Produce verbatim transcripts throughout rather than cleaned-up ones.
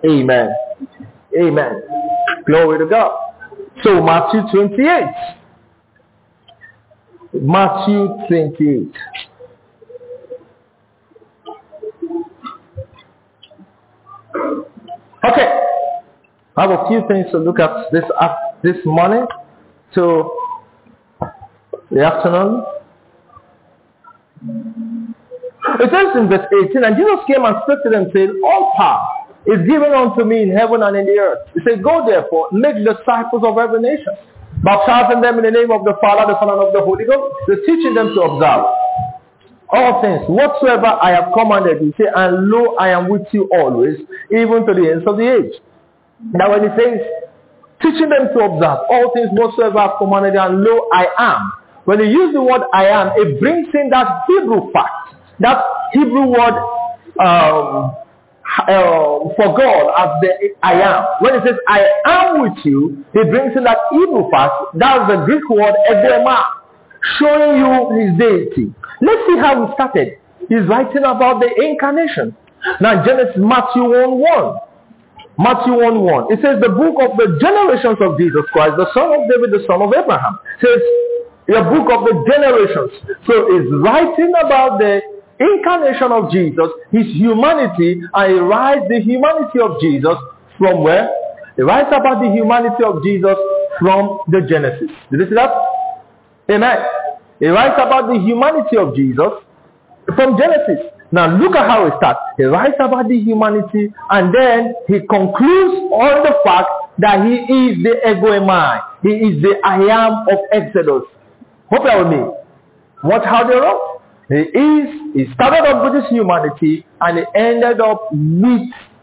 Amen. Amen. Glory to God. So Matthew twenty-eight. Matthew twenty-eight. Okay. I have a few things to look at this uh, this morning to the afternoon. It says in verse eighteen, and Jesus came and spoke to them, saying, all power is given unto me in heaven and in the earth. He said, go therefore, make disciples of every nation, baptizing them in the name of the Father, the Son, and of the Holy Ghost, so teaching them to observe all things whatsoever I have commanded you. Say, and lo, I am with you always, even to the ends of the age. Now when he says, teaching them to observe all things whatsoever I have commanded you, and lo, I am. When he uses the word I am, it brings in that Hebrew fact, that Hebrew word um, uh, for God as the I am. When it says I am with you, it brings in that Hebrew fact, that's the Greek word edema, showing you his deity. Let's see how he started. He's writing about the incarnation. Now Genesis, Matthew one one. Matthew one one. It says the book of the generations of Jesus Christ, the son of David, the son of Abraham. It says the book of the generations. So it's writing about the incarnation of Jesus, his humanity, and he writes the humanity of Jesus from where? He writes about the humanity of Jesus from the Genesis. Did you see that? Amen. He writes about the humanity of Jesus from Genesis. Now look at how he starts. He writes about the humanity, and then he concludes on the fact that he is the ego eimi. He is the I am of Exodus. Hope you are with me. Watch how they wrote. He is, he started off with his humanity, and he ended up with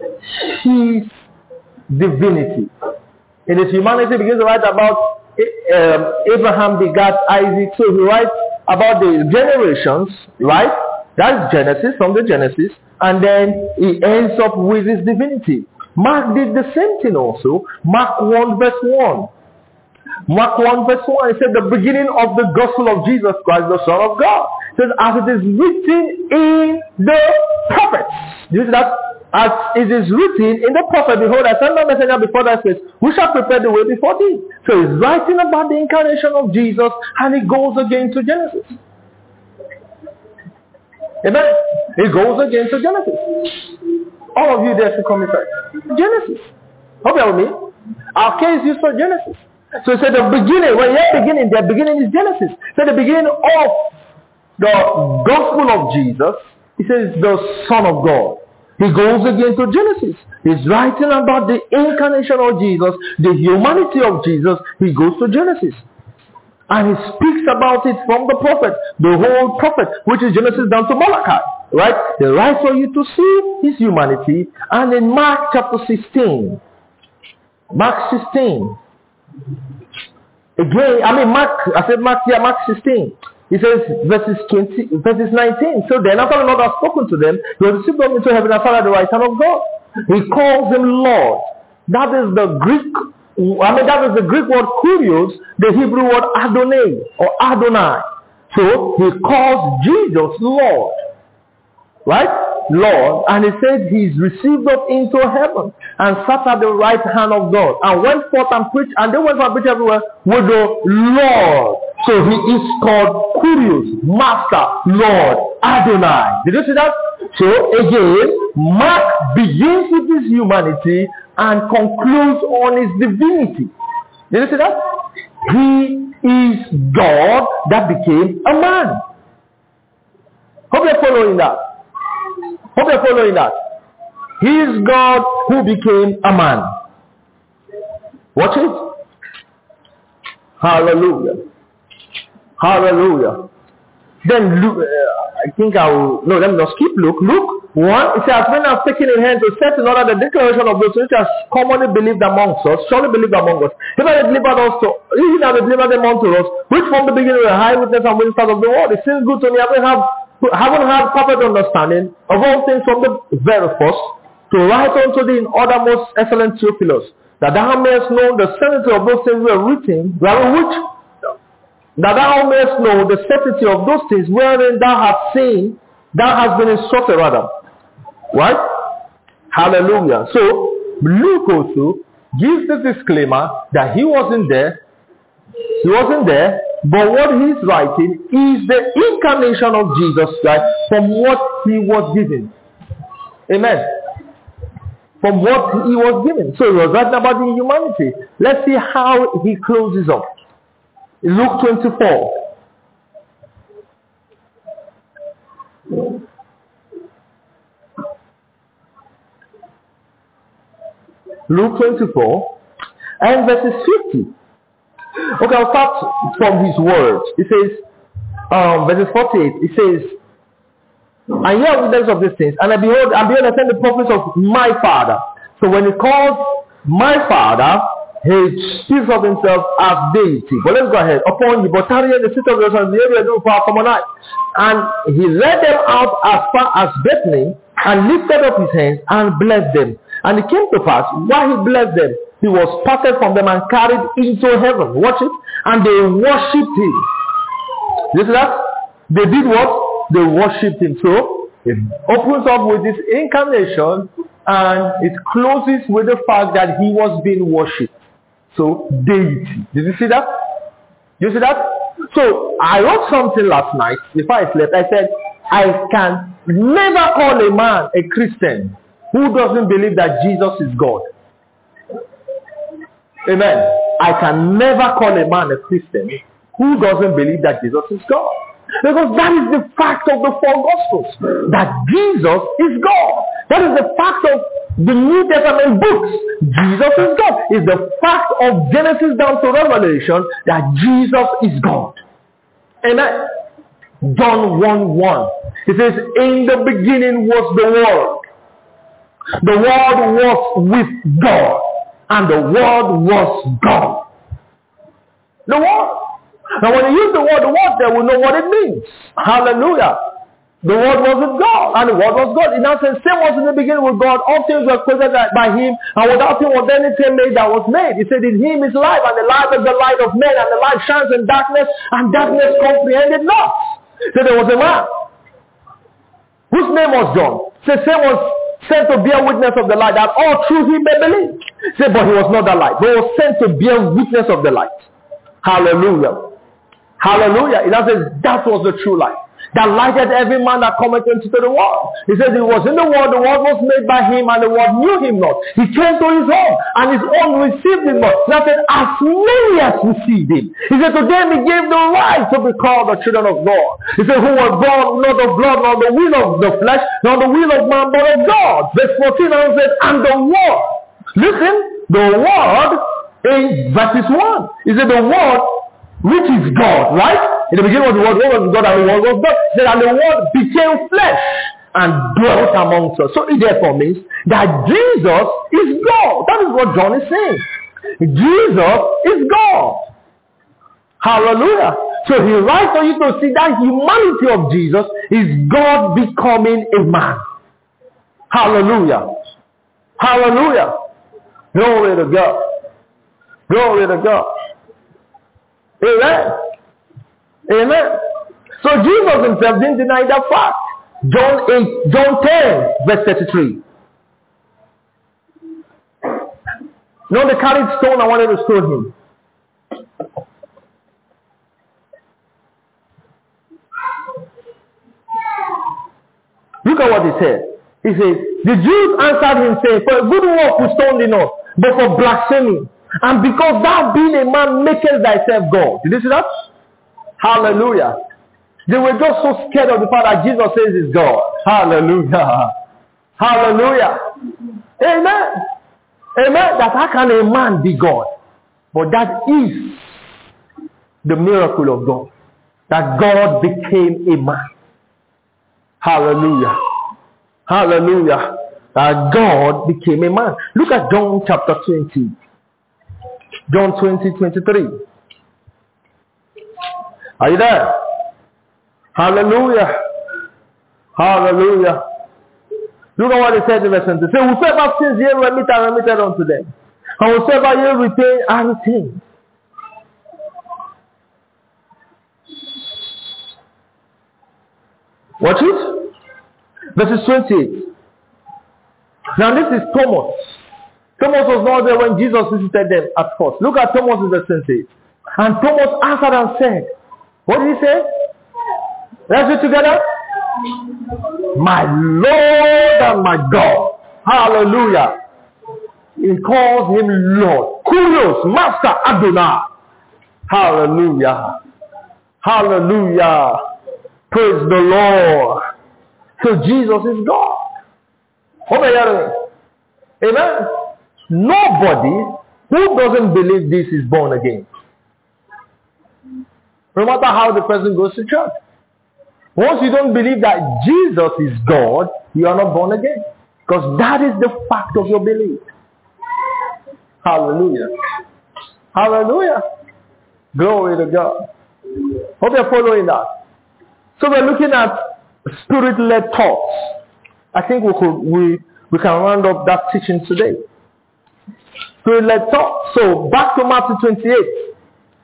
his divinity. In his humanity, he begins to write about um, Abraham begat Isaac. So he writes about the generations, right? That's Genesis, from the Genesis. And then he ends up with his divinity. Mark did the same thing also. Mark one verse one. Mark one verse one, it said the beginning of the gospel of Jesus Christ, the Son of God. It says, as it is written in the prophets. You see that? As it is written in the prophet, behold, I send my messenger before thy face, who shall prepare the way before thee. So he's writing about the incarnation of Jesus, and he goes again to Genesis. Amen? He goes again to Genesis. All of you there should come inside. Genesis. Hope you with me. Our case used for Genesis. So it said the beginning, when you're beginning, the beginning is Genesis. So the beginning of the gospel of Jesus, he says the Son of God. He goes again to Genesis. He's writing about the incarnation of Jesus, the humanity of Jesus. He goes to Genesis. And he speaks about it from the prophet, the whole prophet, which is Genesis down to Malachi. Right? He writes for you to see his humanity. And in Mark chapter sixteen, Mark sixteen, again, I mean Mark, I said Mark, yeah, Mark sixteen. He says verses twenty, verses nineteen. So then after the Lord has spoken to them, he was received up into heaven and sat at the right hand of God. He calls him Lord. That is the Greek, I mean that is the Greek word kurios, the Hebrew word Adonai or Adonai. So he calls Jesus Lord. Right? Lord. And he said he's received up into heaven and sat at the right hand of God and went forth and preached, and they went forth and preached everywhere with the Lord. So he is called Kurios, Master, Lord, Adonai. Did you see that? So again, Mark begins with his humanity and concludes on his divinity. Did you see that? He is God that became a man. Hope you're following that. Hope you're following that. He is God who became a man. Watch it. Hallelujah. Hallelujah. Then Luke, uh, I think I will, no, let me not skip Luke. Luke one, it says, when I have taken in hand to set in order the declaration of those which are commonly believed amongst us, surely believed among us. He has delivered us to, he has delivered them unto us, which from the beginning were high witness and witness of the world. It seems good to me. I haven't have, haven't had perfect understanding of all things from the very first, to write unto thee in order most excellent Theophilus, that thou mayest know the certainty of those things we are written, which that thou mayest know the certainty of those things wherein thou hast seen, thou hast been instructed rather. Right? Hallelujah. So, Luke also gives the disclaimer that he wasn't there. He wasn't there, but what he's writing is the incarnation of Jesus Christ from what he was given. Amen. From what he was given. So he was writing about the humanity. Let's see how he closes up. Luke twenty-four. Luke twenty-four and verses fifty. Okay, I'll start from his words. It says, um, verses forty-eight, it says, "I hear witness of these things, and I behold, and behold, I send the prophets of my Father." So when he calls my Father, he speaks of himself as deity. But let's go ahead. "Upon you, but tarry in the city of Jerusalem, the area do for our common eye." And he led them out as far as Bethany, and lifted up his hands and blessed them. And it came to pass, while he blessed them, he was parted from them and carried into heaven. Watch it. And they worshipped him. You see that? They did what? They worshipped him. So it opens up with this incarnation, and it closes with the fact that he was being worshipped. So deity. Did you see that? You see that? So I wrote something last night before I slept. I said, I can never call a man a Christian who doesn't believe that Jesus is God. Amen. I can never call a man a Christian who doesn't believe that Jesus is God. Because that is the fact of the four Gospels. That Jesus is God. That is the fact of the New Testament books. Jesus is God. It's the fact of Genesis down to Revelation that Jesus is God. Amen. John one one. It says, "In the beginning was the Word. The Word was with God. And the Word was God." The Word. Now when you use the word, the word there, we know what it means. Hallelujah. The Word was with God, and the Word was God. It now says, "Same was in the beginning with God. All things were created by him, and without him was anything made that was made." He said, "In him is life, and the life is the light of men, and the light shines in darkness, and darkness comprehended not." So there was a man whose name was John. So same was sent to bear witness of the light, that all through him may believe. Say, but he was not the light. But he was sent to bear witness of the light. Hallelujah. Hallelujah. It now says that was the true light, that lighted every man that cometh into the world. He says, "He was in the world, the world was made by him, and the world knew him not. He came to his own, and his own received him not." Now said, "As many as received him." He said, "To them he gave the right to be called the children of God." He said, "Who was born not of blood, nor the will of the flesh, nor the will of man, but of God." Verse fourteen now says, "And the word." Listen, the word in verses one. He said, "The word which is God," right? In the beginning was the word, what was God, and the word was God. He said, "And the word became flesh and dwelt amongst us." So it therefore means that Jesus is God. That is what John is saying. Jesus is God. Hallelujah. So he writes for you to see that humanity of Jesus is God becoming a man. Hallelujah. Hallelujah. Glory to God. Glory to God. Amen. Amen. So Jesus himself didn't deny that fact. John eight, John ten, verse thirty-three. No, they carried stone and wanted to stone him. Look at what he said. He says, "The Jews answered him, saying, For a good work we stoned thee not, but for blasphemy. And because thou being a man makest thyself God." Did you see that? Hallelujah. They were just so scared of the fact that Jesus says he's God. Hallelujah. Hallelujah. Amen. Amen. That how can a man be God? But that is the miracle of God. That God became a man. Hallelujah. Hallelujah. That God became a man. Look at John chapter twenty. John twenty, twenty-three. Are you there? Hallelujah. Hallelujah. Look at what he said in verse twenty. Say, "Whosoever sins ye remit and remitted unto them. And whosoever ye retain are retained." Watch it. Verses twenty-eight. Now this is Thomas. Thomas was not there when Jesus visited them at first. Look at Thomas' response. And Thomas answered and said, what did he say? Let's read together. My Lord and my God. Hallelujah. He calls him Lord. Kurios, Master Adonai. Hallelujah. Hallelujah. Praise the Lord. So Jesus is God. Amen. Nobody who doesn't believe this is born again. No matter how the person goes to church. Once you don't believe that Jesus is God, you are not born again. Because that is the fact of your belief. Hallelujah. Hallelujah. Glory to God. Hope you're following that. So we're looking at spirit-led thoughts. I think we could we we can round up that teaching today. Spirit-led thoughts. So back to Matthew twenty-eight.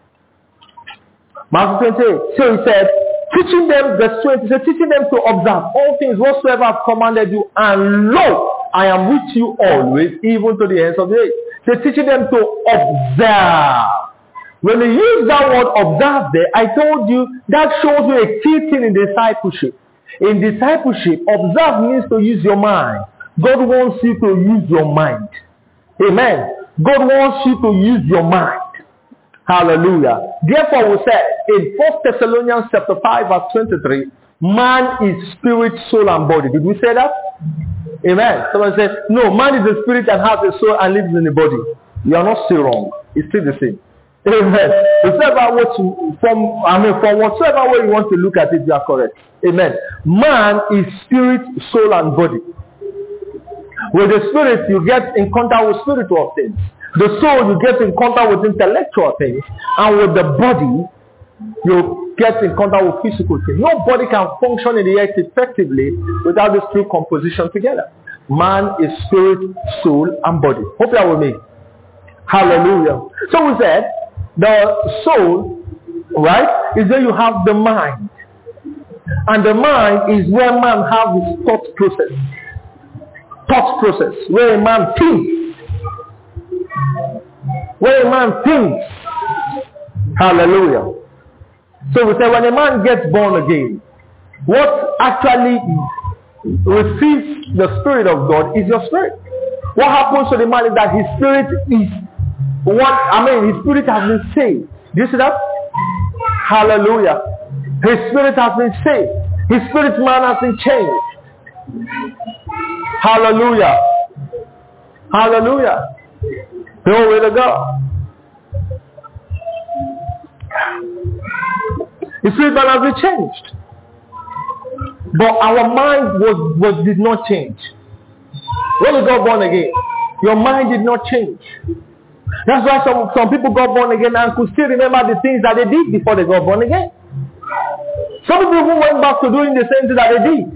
Matthew twenty-eight. So he said, teaching them, verse twenty, he said, teaching them to observe all things whatsoever I've commanded you, and lo, I am with you always, even to the ends of the age. So teaching them to observe. When they use that word observe there, I told you that shows you a key thing in discipleship. In discipleship, observe means to use your mind. God wants you to use your mind. Amen. God wants you to use your mind. Hallelujah. Therefore we said in First Thessalonians chapter five verse twenty-three, man is spirit, soul and body. Did we say that? Amen. Someone says, no, man is a spirit and has a soul and lives in the body. You are not still wrong. It's still the same. Amen. Whichever way to, from, I mean, from whatsoever way you want to look at it, you are correct. Amen. Man is spirit, soul, and body. With the spirit, you get in contact with spiritual things. The soul, you get in contact with intellectual things. And with the body, you get in contact with physical things. Nobody can function in the earth effectively without this two composition together. Man is spirit, soul, and body. Hope you are with me. Hallelujah. So we said, the soul, right, is where you have the mind. And the mind is where man has his thought process. Thought process. Where a man thinks. Where a man thinks. Hallelujah. So we say when a man gets born again, what actually receives the Spirit of God is your spirit. What happens to the man is that his spirit is what, I mean, his spirit has been saved. Do you see that? Hallelujah. His spirit has been saved. His spirit man has been changed. Hallelujah. Hallelujah. Glory to God. His spirit man has been changed. But our mind was, was did not change. When you got born again, your mind did not change. That's why some, some people got born again and could still remember the things that they did before they got born again. Some people who went back to doing the same thing that they did.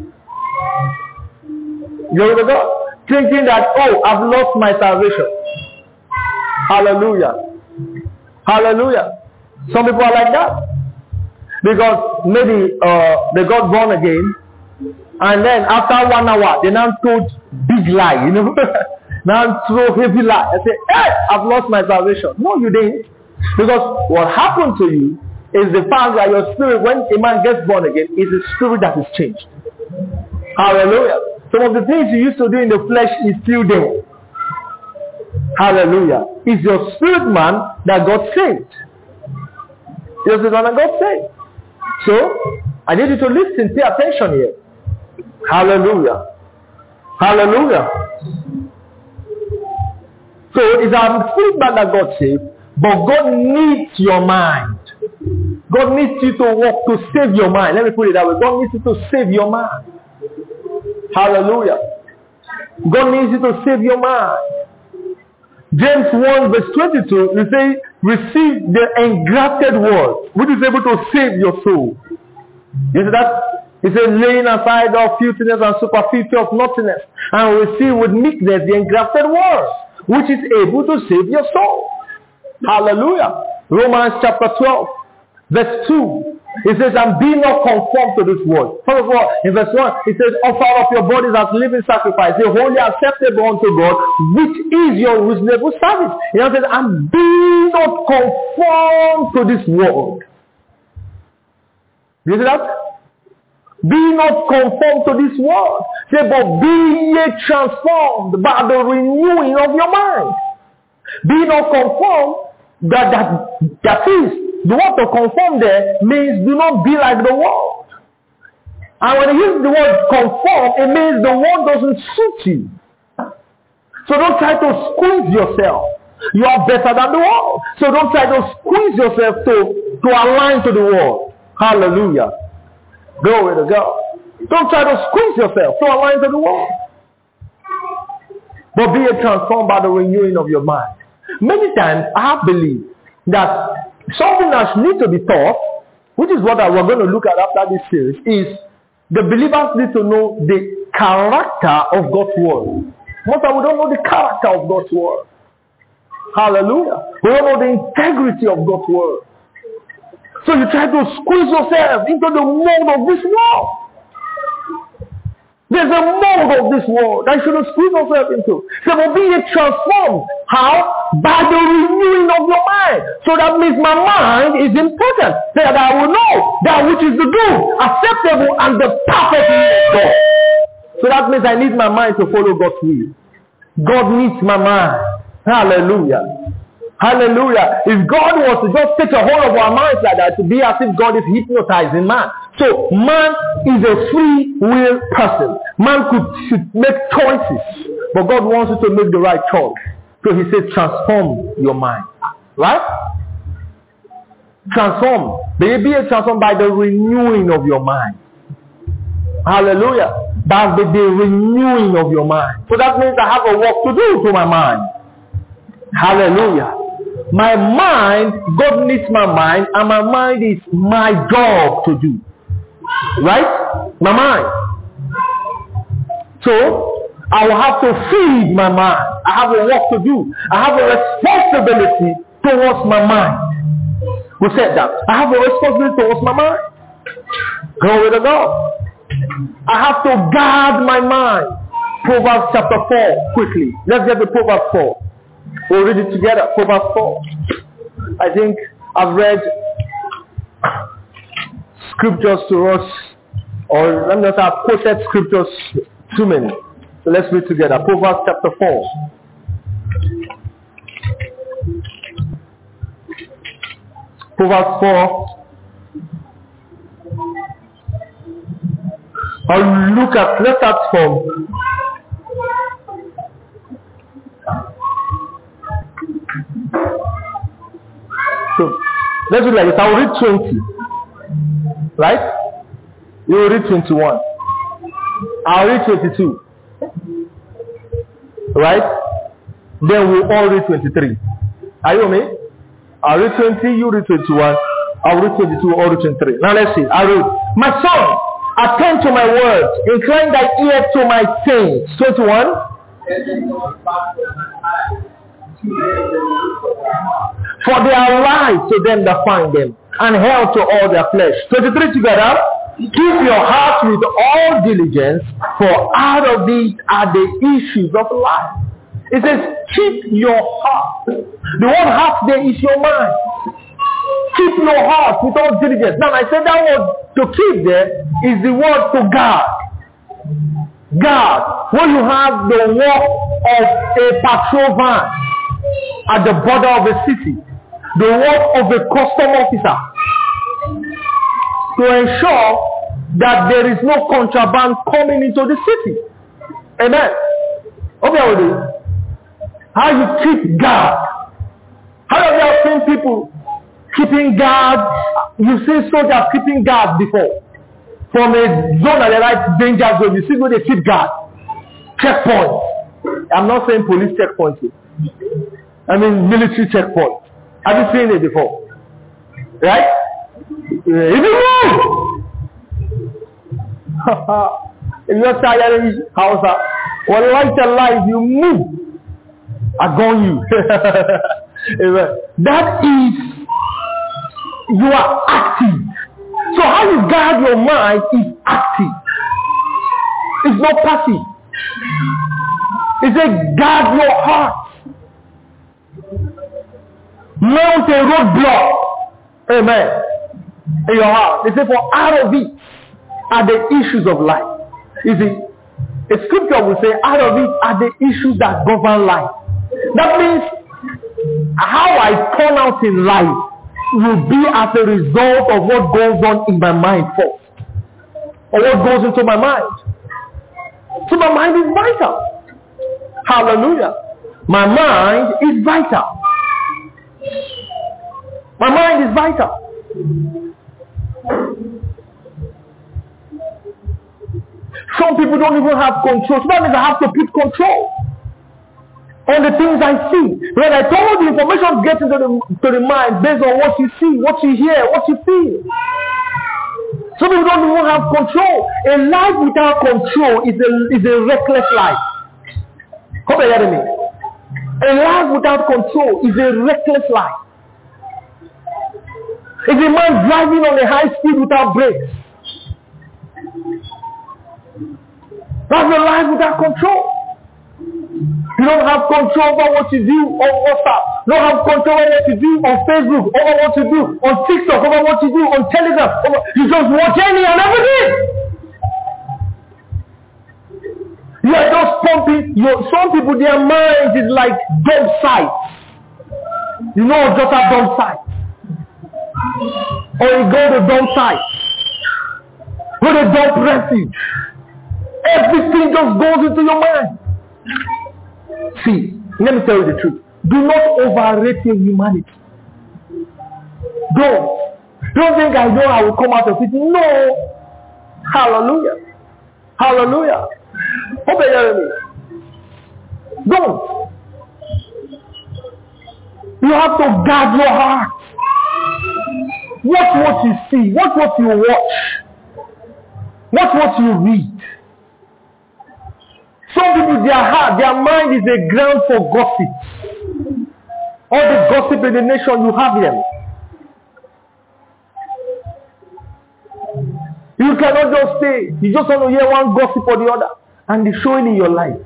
Glory to God. Thinking that, oh, I've lost my salvation. Hallelujah. Hallelujah. Some people are like that. Because maybe uh, they got born again, and then after one hour, they now told big lie, you know. Now throw heavy lie. I say, hey, I've lost my salvation. No, you didn't. Because what happened to you is the fact that your spirit, when a man gets born again, is a spirit that is changed. Hallelujah. Some of the things you used to do in the flesh is still there. Hallelujah. It's your spirit man that got saved. It's the one that got saved. So, I need you to listen, pay attention here. Hallelujah. Hallelujah. So, it's our spirit man that got saved, but God needs your mind. God needs you to work to save your mind. Let me put it that way. God needs you to save your mind. Hallelujah. God needs you to save your mind. James one verse twenty-two, we say, receive the engrafted word, which is able to save your soul. You see that? He said, laying aside all filthiness and superficiality of naughtiness, and receive with meekness the engrafted word, which is able to save your soul. Hallelujah. Romans chapter twelve, verse two. It says, and be not conformed to this world. First of all, in verse one, it says, offer up your bodies as living sacrifice, a holy acceptable unto God, which is your reasonable service. It says, and be not conformed to this world. You see that? Be not conformed to this world. Say, but be ye transformed by the renewing of your mind. Be not conformed, that, that, that is, the word to conform there means do not be like the world. And when you use the word conform, it means the world doesn't suit you. So don't try to squeeze yourself. You are better than the world. So don't try to squeeze yourself to, to align to the world. Hallelujah. Glory to God. Don't try to squeeze yourself to align to the world. But be transformed by the renewing of your mind. Many times I believe that something that needs to be taught, which is what we're going to look at after this series, is the believers need to know the character of God's word. Most of we don't know the character of God's word. Hallelujah. We don't know the integrity of God's word. So you try to squeeze yourself into the mold of this world. There's a mold of this world that you shouldn't squeeze yourself into. So will be transformed. How? By the renewing of your mind. So that means my mind is important. So that I will know that which is the good, acceptable, and the perfect will of God. So that means I need my mind to follow God's will. God needs my mind. Hallelujah. Hallelujah. If God was to just take a hold of our minds like that, to be as if God is hypnotizing man. So man is a free will person. Man could should make choices. But God wants you to make the right choice. So he said, transform your mind. Right? Transform. May it be transformed by the renewing of your mind. Hallelujah. By the, the renewing of your mind. So that means I have a work to do to my mind. Hallelujah. My mind, God needs my mind, and my mind is my job to do. Right? My mind. So, I will have to feed my mind. I have a work to do. I have a responsibility towards my mind. Who said that? I have a responsibility towards my mind. Glory to God. I have to guard my mind. Proverbs chapter four, quickly. Let's get to Proverbs four. We'll read it together. Proverbs four. I think I've read scriptures to us, or let me not have quoted scriptures too many. So let's read together. Proverbs chapter four. Proverbs four. I'll look at, let's start from So, let's do like this. I'll read twenty. Right? You will read twenty-one. I'll read twenty-two. Right? Then we'll all read twenty-three. Are you with me? I'll read twenty, you read twenty-one. I'll read twenty-two, I'll read twenty-three. Now let's see. I read. My son, attend to my words. Incline thy ear to my sayings. twenty-one. For they are life to them that find them, and health to all their flesh. twenty-three together. Keep your heart with all diligence, for out of it are the issues of life. It says, keep your heart. The word heart there is your mind. Keep your heart with all diligence. Now I said that word to keep there is the word to guard. Guard. When you have the work of a patrol van at the border of a city, the work of a custom officer, to ensure that there is no contraband coming into the city. Amen. Okay, how you keep guard. How have you seen people keeping guard? You see soldiers keeping guard before. From a zone that they like danger zone, you see where they keep guard. Checkpoint. I'm not saying police checkpoint. I mean military checkpoint. Have you seen it before? Right? If you move! If you're tired of house, well, like your life, you move. I go you. That is, you are active. So how you guard your mind is active. It's not passive. It's a guard your heart. Mount a roadblock. Amen. In your heart. They say, for out of it are the issues of life. You see, a scripture will say, out of it are the issues that govern life. That means how I turn out in life will be as a result of what goes on in my mind first. Or what goes into my mind. So my mind is vital. Hallelujah. My mind is vital. My mind is vital. Some people don't even have control. So that means I have to put control on the things I see. When I told you, information gets into the, to the mind based on what you see, what you hear, what you feel. Some people don't even have control. A life without control is a, is a reckless life. Hope you hear me. A life without control is a reckless life. It's a man driving on a high speed without brakes. That's a life without control. You don't have control over what you do on WhatsApp. You don't have control over what you do on Facebook, over what you do on TikTok, over what you do on Telegram. Over, you just watch any and everything. You are just pumping. Your, some people, their mind is like dump sites. You know, just a dump site. Or you go to dump site. Go to dump refuge. Everything just goes into your mind. See, let me tell you the truth. Do not overrate your humanity. Don't. Don't think I know I will come out of it. No. Hallelujah. Hallelujah. Hope you hear me. Don't. You have to guard your heart. Watch what you see. Watch what you watch. Watch what you read. Some people, their heart, their mind is a ground for gossip. All the gossip in the nation, you have them. You cannot just stay. You just want to hear one gossip or the other. And it's showing in your life.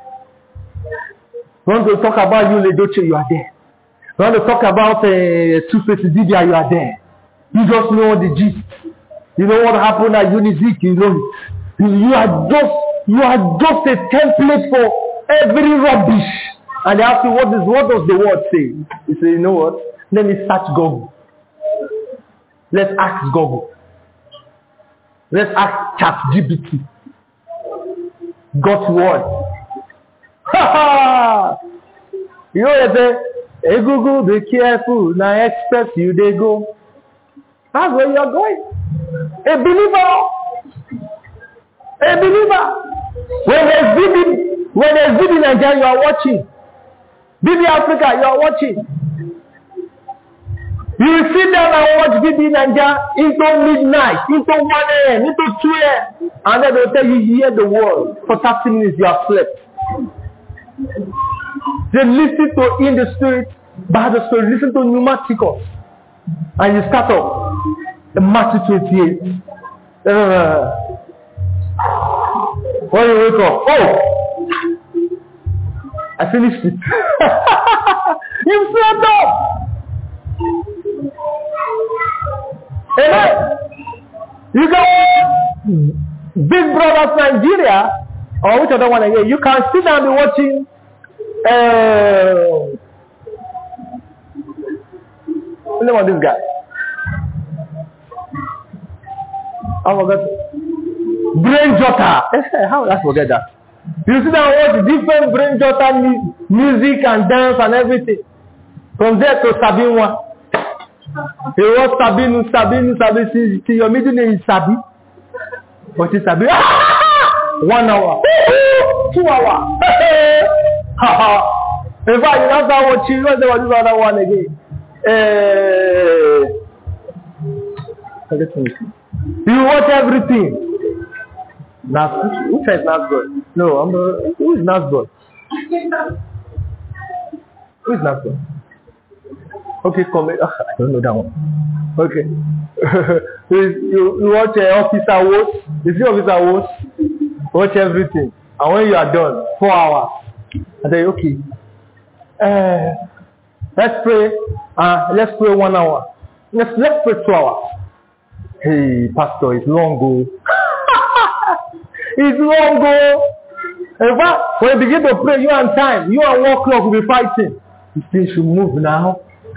You want to talk about you, Ledoche, you are there. You want to talk about uh, Two-Face Dibia, you are there. You just know the gist. You know what happened at Unizik, you know it. You are just You are just a template for every rubbish. And they ask you, what, is, what does the word say? You say, you know what? Let me search Google. Let's ask Google. Let's ask ChatGPT. God's word. Ha ha! You know they say, hey Google, be careful. Now expect you, they go. That's where you are going. A believer. A believer. When there's B B, when there's B B Nigeria, you are watching. B B Africa, you are watching. You will sit down and watch B B Nigeria into midnight, into one a m, into two a m, and then they'll tell you, you hear the word. For thirty minutes, you have slept. They listen to in the spirit, by the spirit, listen to pneumaticos. And you start up. Matthew twenty-eight. Uh, When you wake up, oh, I finished it. You slept up. Amen. You can Big Brother Nigeria, or which other one again? You can sit down and be watching. Uh, what's the name of this guy? I forgot. Brain Jotter. How would I forget that? You sit down and watch different Brain Jotter mu- music and dance and everything. From there to Sabinwa. You watch Sabinu, Sabinu, Sabinu. See, your middle name is Sabi. What is Sabi? Ah! One hour. Two hours. In fact, you don't start watching. You don't start watching another one again. Uh, you watch everything. Nas, who said Nasgod? No, I'm a, who is Nasgod? Who is Nasgod? Okay, comment. Oh, I don't know that one. Okay. you, you, you watch uh, Officer Watch. You see Officer Watch? Watch everything. And when you are done, four hours. I say, okay. Uh, let's pray. Uh, let's pray one hour. Let's, let's pray two hours. Hey, Pastor, it's long ago. It's long ago. In fact, when you begin to pray, you and time, you and one clock will be fighting. You think you should move now.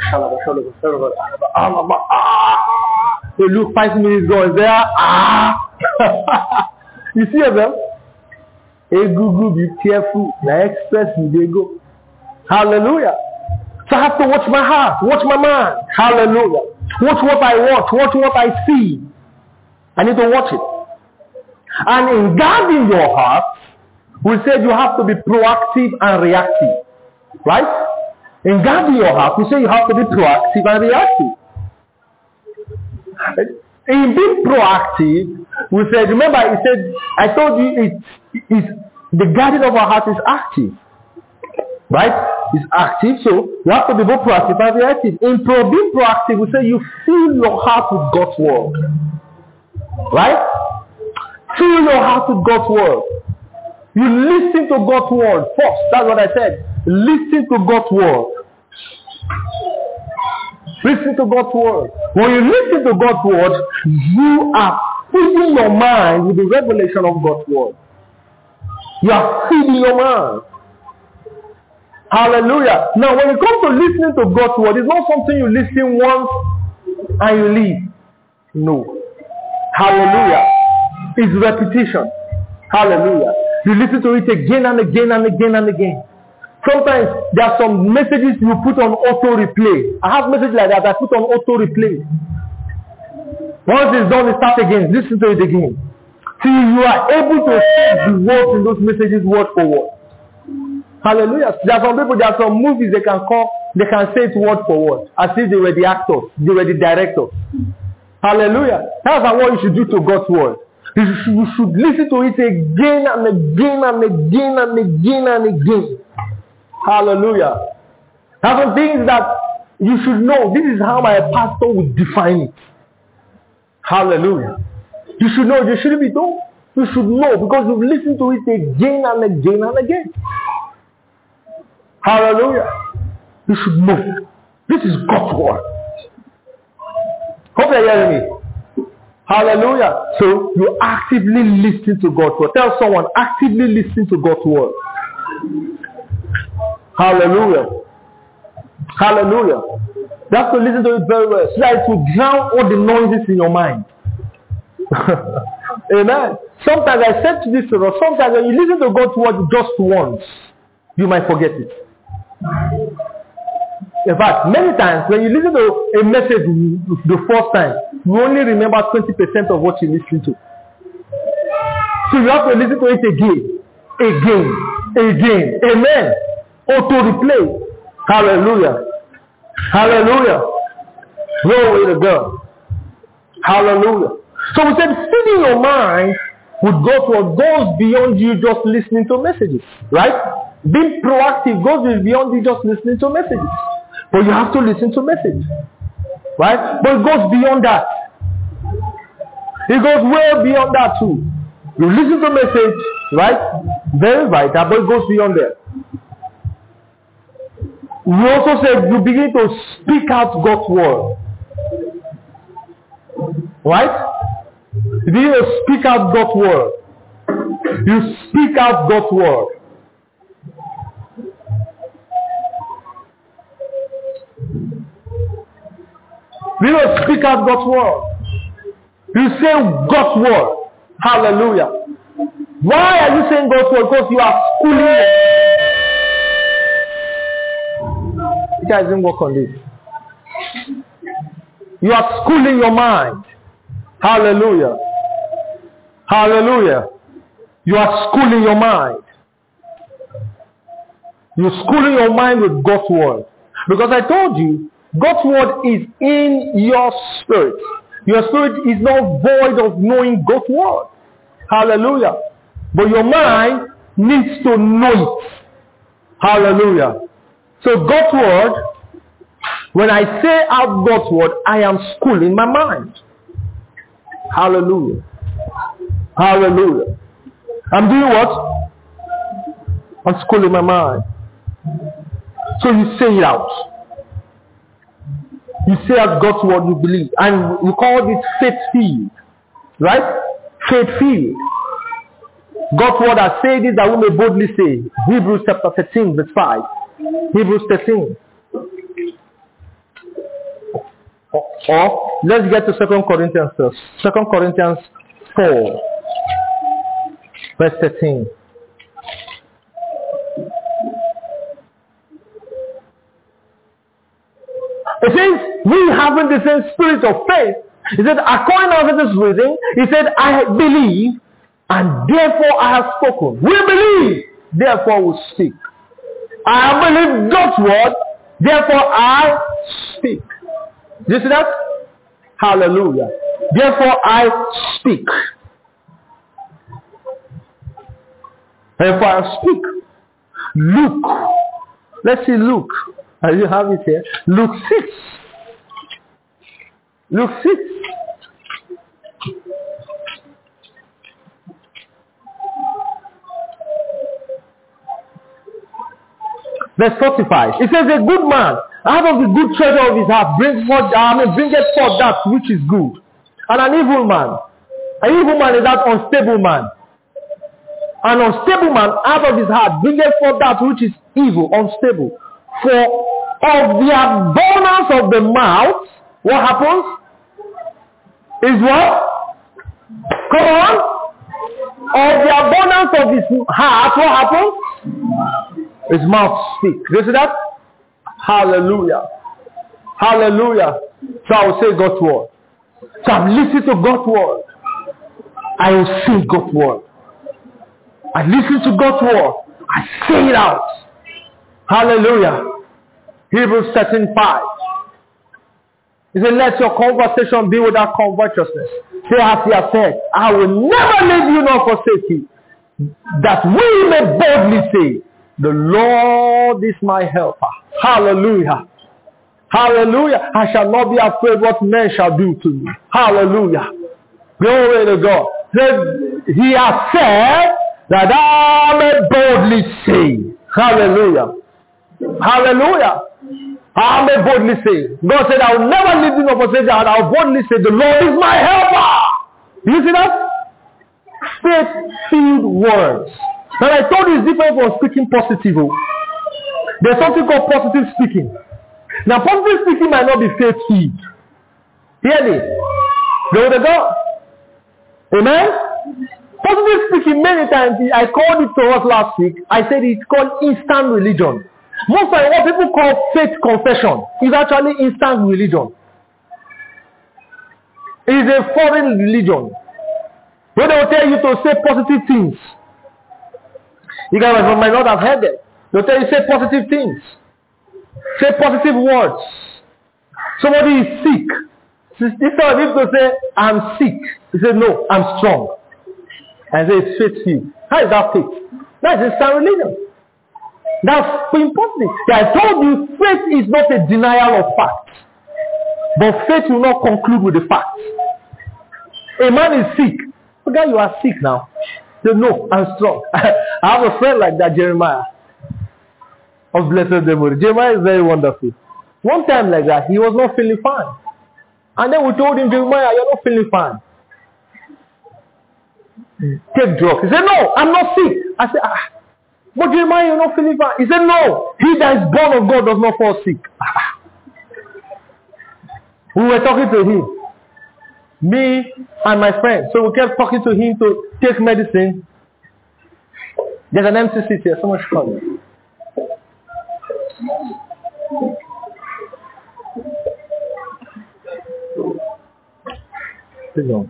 You look five minutes ago, is there? Ah! You see them? Hey, Google, be careful. The express will they go. Hallelujah. So I have to watch my heart, watch my mind. Hallelujah. Watch what I watch, watch what I see. I need to watch it. And in guarding your heart, we said you have to be proactive and reactive. Right? In guarding your heart, we say you have to be proactive and reactive. In being proactive, we said, remember, he said, I told you it is the guarding of our heart is active. Right? It's active, so you have to be both proactive and reactive. In pro, being proactive, we say you fill your heart with God's word. Right? Fill your heart with God's word. You listen to God's word first. That's what I said. Listen to God's word. Listen to God's word. When you listen to God's word, you are filling your mind with the revelation of God's word. You are feeding your mind. Hallelujah. Now, when it comes to listening to God's word, it's not something you listen once and you leave. No. Hallelujah. It's repetition. Hallelujah. You listen to it again and again and again and again. Sometimes there are some messages you put on auto replay. I have messages like that I put on auto replay. Once it's done, it starts again. Listen to it again. See, you are able to see the words in those messages word for word. Hallelujah. There are some people, there are some movies they can call, they can say it word for word. As if they were the actors, they were the directors. Hallelujah. That's what you should do to God's word. You should, you should listen to it again and again and again and again and again. Hallelujah. There are some things that you should know. This is how my pastor would define it. Hallelujah. You should know. You shouldn't be told. You should know because you've listened to it again and again and again. Hallelujah. You should know. This is God's word. Hope you're hearing me. Hallelujah. So you actively listen to God's word. Tell someone, actively listen to God's word. Hallelujah. Hallelujah. You have to listen to it very well so that it will drown all the noises in your mind. Amen. Sometimes I said to this to us, sometimes when you listen to God's word just once, you might forget it. In fact, many times when you listen to a message the first time, you only remember twenty percent of what you listen to. So you have to listen to it again, again, again. Amen. Auto replay. Hallelujah. Hallelujah. Glory to God. Hallelujah. So we said feeding your mind with God's word goes beyond you just listening to messages. Right? Being proactive goes beyond you just listening to messages. But you have to listen to messages. Right? But it goes beyond that. It goes well beyond that too. You listen to message, right? Very vital, but it goes beyond that. We also said you begin to speak out God's word. Right? You begin to speak out God's word. You speak out God's word. You don't speak out God's word. You say God's word. Hallelujah. Why are you saying God's word? Because you are schooling. You guys didn't work on this. You are schooling your mind. Hallelujah. Hallelujah. You are schooling your mind. You're schooling your mind with God's word. Because I told you, God's word is in your spirit. Your spirit is not void of knowing God's word. Hallelujah. But your mind needs to know it. Hallelujah. So God's word, when I say out God's word, I am schooling my mind. Hallelujah. Hallelujah. I'm doing what? I'm schooling my mind. So you say it out. You say out God's word you believe. And we call it faith-filled. Right? Faith-filled. God's word has said it that we may boldly say. Hebrews chapter thirteen verse five. Hebrews thirteen. Or, or let's get to Second Corinthians first. Second Corinthians four verse thirteen. It says, we having the same spirit of faith. He said, according to this reading, he said, I believe, and therefore I have spoken. We believe, therefore we speak. I believe God's word, therefore I speak. Do you see that? Hallelujah. Therefore I speak. Therefore I speak. Luke. Let's see Luke. You have it here. Luke six. Luke six. Verse forty-five. It says, a good man out of the good treasure of his heart brings forth, I mean, bringeth forth that which is good. And an evil man. An evil man is that unstable man. An unstable man out of his heart bringeth forth that which is evil, unstable. For of the abundance of the mouth, what happens? Is what? Come on. Of the abundance of his heart, what happens? His mouth speaks. Do you see that? Hallelujah. Hallelujah. So I will say God's word. So I'm listening to God's word. I will say God's word. I listen to God's word. I say it out. Hallelujah. Hebrews thirteen five. He said, let your conversation be without covetousness. Say as he has said, I will never leave you nor forsake you. That we may boldly say, the Lord is my helper. Hallelujah. Hallelujah. I shall not be afraid what men shall do to me. Hallelujah. Glory to God. Said, he has said that I may boldly say. Hallelujah. Hallelujah. I may boldly say. God said, I will never leave you nor forsake you. I will boldly say, the Lord is my helper. You see that? Faith-filled words. Now I told you it's different from speaking positive. There's something called positive speaking. Now positive speaking might not be faith-filled. Hear me? Glory to God. Amen? Positive speaking, many times, I called it to us last week. I said it's called instant religion. Most of what people call faith confession is actually instant religion. It is a foreign religion. Where they will tell you to say positive things. You guys might not have heard it. They'll tell you say positive things. Say positive words. Somebody is sick. Instead of him to say, I'm sick, he said, no, I'm strong. And say it's faith-filled. How is that faith? That's instant religion. That's important. I told you faith is not a denial of facts. But faith will not conclude with the facts. A man is sick. Okay, you are sick now. Say, no, I'm strong. I have a friend like that, Jeremiah. Of blessed memory. Jeremiah is very wonderful. One time like that, he was not feeling fine. And then we told him, Jeremiah, you're not feeling fine. Take drugs. He said, no, I'm not sick. I said, ah. But Jeremiah, you're not feeling fine. He said, no, he that is born of God does not fall sick. We were talking to him. Me and my friend. So we kept talking to him to take medicine. There's an empty seat here. Someone should come. Sit down.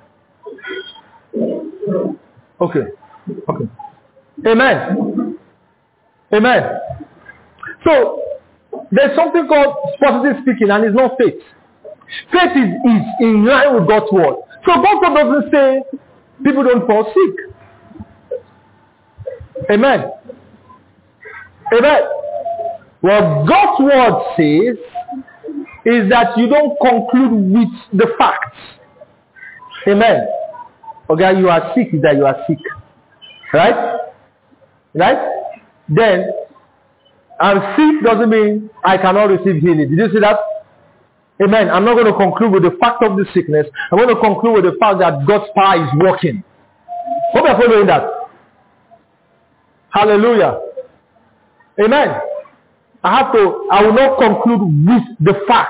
Okay. Okay. Amen. Amen. So, there's something called positive speaking and it's not faith. Faith is, is in line with God's word. So God doesn't say people don't fall sick. Amen. Amen. What God's word says is that you don't conclude with the facts. Amen. Okay, you are sick, is that you are sick. Right? Right? Then, I'm sick doesn't mean I cannot receive healing. Did you see that? Amen. I'm not going to conclude with the fact of the sickness. I'm going to conclude with the fact that God's power is working. Hope you're following that. Hallelujah. Amen. I have to, I will not conclude with the fact.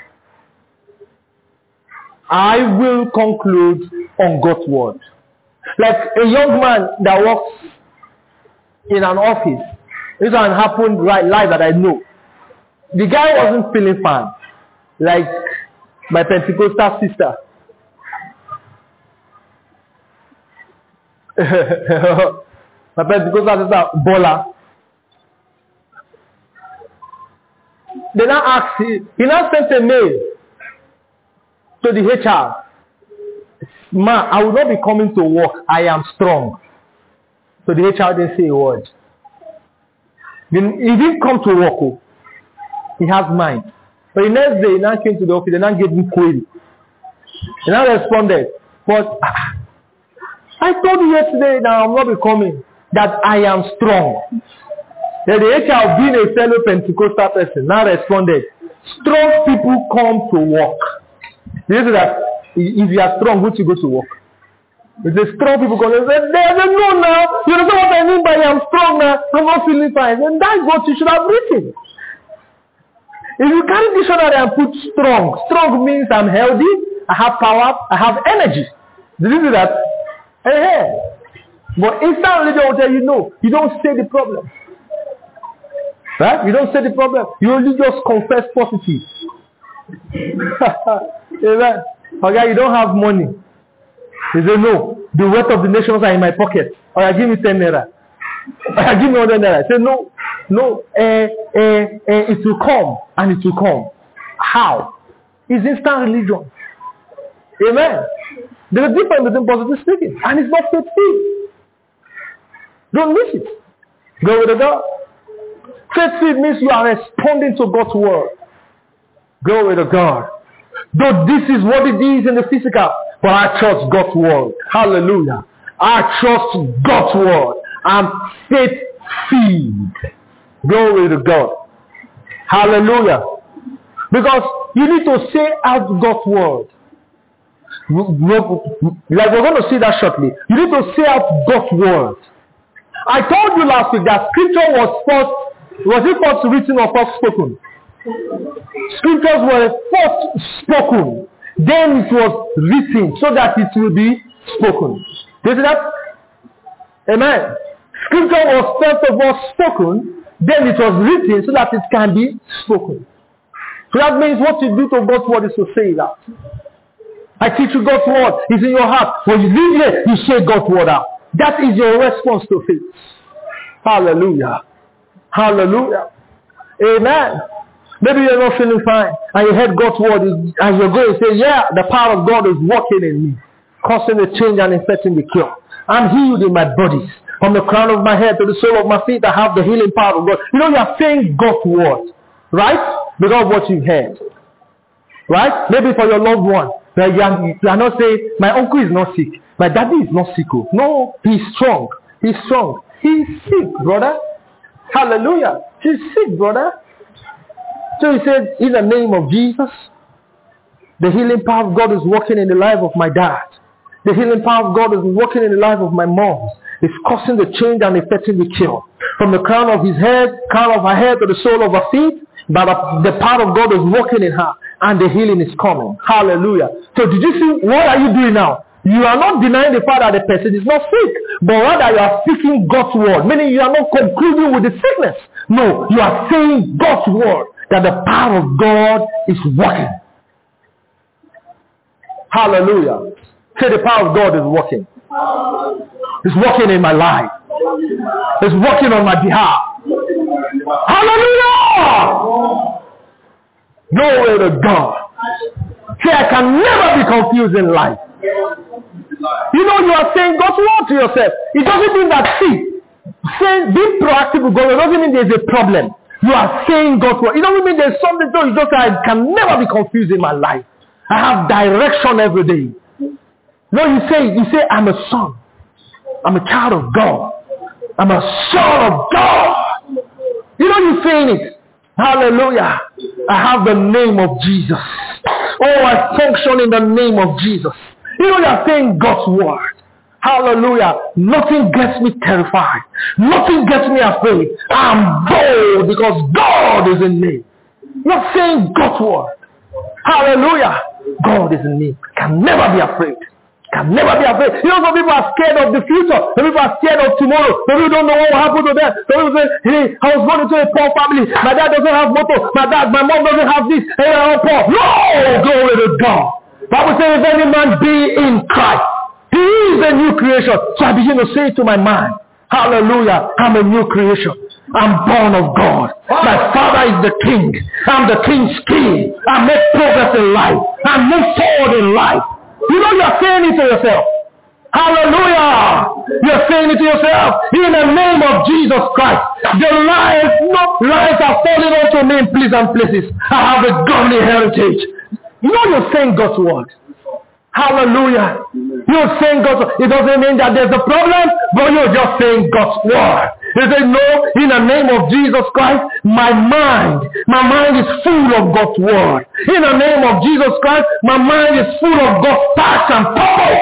I will conclude on God's word. Like a young man that works in an office. This one happened right live that I know. The guy wasn't feeling fine. Like my Pentecostal sister. My Pentecostal sister, Bola. They now asked, he, he now sent a mail to the H R. Ma, I will not be coming to work. I am strong. So the H R didn't say a word. Then he didn't come to work. Oh. He has mind. But the next day, he now came to the office. They now gave him query. He now responded. But I told you yesterday that I will not be coming. That I am strong. Then the H R, being a fellow Pentecostal person, now responded. Strong people come to work. You see that? If you are strong, would you go to work? If the strong people come, they say, they don't know now. You know what I mean by I'm strong now. I'm not feeling fine. And that's what you should have written. If you carry dictionary and put strong, strong means I'm healthy, I have power, I have energy. Did you do that? Hey, hey. But instant religion will tell you no. You don't say the problem. Right? You don't say the problem. You only just confess positive. Amen. Okay, you don't have money. He said, no, the wealth of the nations are in my pocket. Or I give me ten naira. Or I give me one hundred naira. I say, no, no, eh, eh, eh, it will come and it will come. How? It's instant religion. Amen. There's a difference between positive speaking and it's not faith-filled. Don't miss it. Go with the God. Faith-filled means you are responding to God's word. Go with the God. Though this is what it is in the physical, but I trust God's word. Hallelujah. I trust God's word. I'm faith-filled. Glory to God. Hallelujah. Because you need to say out God's word. Like we're going to see that shortly. You need to say out God's word. I told you last week that scripture was first, was it first written or first spoken? Scriptures were first spoken, then it was written so that it will be spoken. Do you see that? Amen. Scripture was first of all spoken, then it was written so that it can be spoken. So that means what you do to God's word is to say that. I teach you God's word. It's in your heart. When you leave here, you say God's word out. That is your response to faith. Hallelujah. Hallelujah. Amen. Maybe you're not feeling fine and you heard God's word and you're going to say, yeah, the power of God is working in me, causing a change and effecting the cure. I'm healed in my bodies. From the crown of my head to the sole of my feet, I have the healing power of God. You know, you are saying God's word, right? Because of what you heard. Right? Maybe for your loved one. Like you, are, you are not saying, my uncle is not sick. My daddy is not sick. No, he's strong. He's strong. He's sick, brother. Hallelujah. He's sick, brother. So he said, in the name of Jesus, the healing power of God is working in the life of my dad. The healing power of God is working in the life of my mom. It's causing the change and effecting the cure. From the crown of his head, crown of her head to the sole of her feet, but the power of God is working in her and the healing is coming. Hallelujah. So did you see, what are you doing now? You are not denying the fact that the person is not sick, but rather you are speaking God's word, meaning you are not concluding with the sickness. No, you are saying God's word, that the power of God is working. Hallelujah. Say the power of God is working. It's working in my life. It's working on my behalf. Hallelujah! Glory to God. See, I can never be confused in life. You know, you are saying God's word to yourself. It doesn't mean that, see, saying, being proactive with God, it doesn't mean there's a problem. You are saying God's word. It doesn't mean there's something, you just say, I can never be confused in my life. I have direction every day. No, you say, you say, I'm a son. I'm a child of God. I'm a son of God. You know you're saying it. Hallelujah. I have the name of Jesus. Oh, I function in the name of Jesus. You know you're saying God's word. Hallelujah. Nothing gets me terrified. Nothing gets me afraid. I'm bold because God is in me. You're saying God's word. Hallelujah. God is in me. Can never be afraid. Can never be afraid. You know, some people are scared of the future. Some people are scared of tomorrow. Some people don't know what will happen to them. Some people say, hey, I was born into a poor family. My dad doesn't have motor. My dad, my mom doesn't have this. Hey, I'm poor. No! Glory to God. Bible says, if any man be in Christ, he is a new creation. So I begin to say to my mind, hallelujah, I'm a new creation. I'm born of God. My father is the king. I'm the king's king. I make progress in life. I move forward in life. You know you're saying it to yourself. Hallelujah. You're saying it to yourself. In the name of Jesus Christ. The lies, no lies are falling onto me in pleasant places. I have a godly heritage. You know you're saying God's word. Hallelujah. You're saying God's word. It doesn't mean that there's a problem, but you're just saying God's word. You say, no, in the name of Jesus Christ, my mind, my mind is full of God's word. In the name of Jesus Christ, my mind is full of God's passion and purpose.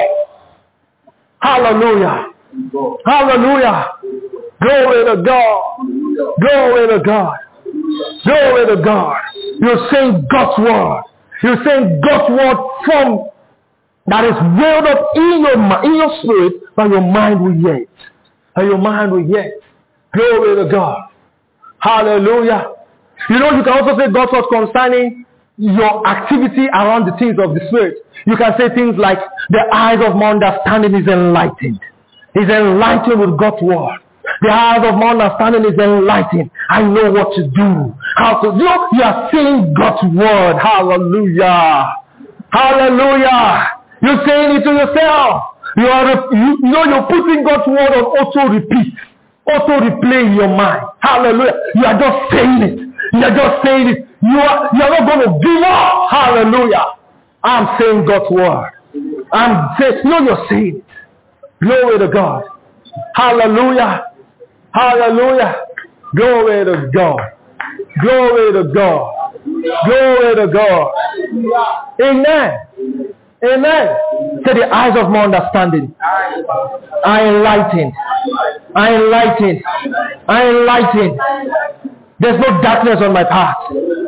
Hallelujah. Hallelujah. Glory to God. Glory to God. Glory to God. You're saying God's word. You're saying God's word from that is welled up in your, in your spirit, but your mind will hear it. And your mind will hear it. Glory to God. Hallelujah. You know, you can also say God's word concerning your activity around the things of the Spirit. You can say things like, the eyes of my understanding is enlightened. Is enlightened with God's word. The eyes of my understanding is enlightened. I know what to do. How to do. You know, you are saying God's word. Hallelujah. Hallelujah. You're saying it to yourself. You are, you, you know, you're putting God's word on auto repeat. Auto replay in your mind. Hallelujah. You are just saying it. You are just saying it. You are, you are not going to give up. Hallelujah. I'm saying God's word. I'm saying, you know you're saying it. Glory to God. Hallelujah. Hallelujah. Glory to God. Glory to God. Glory to God. Amen. Amen. Say the eyes of my understanding are enlightened. Are enlightened. Are enlightened. There's no darkness on my path.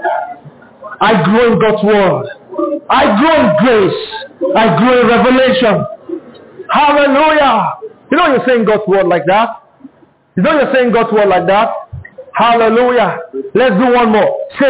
I grow in God's word. I grow in grace. I grow in revelation. Hallelujah. You know you're saying God's word like that? You know you're saying God's word like that? Hallelujah. Let's do one more. Say,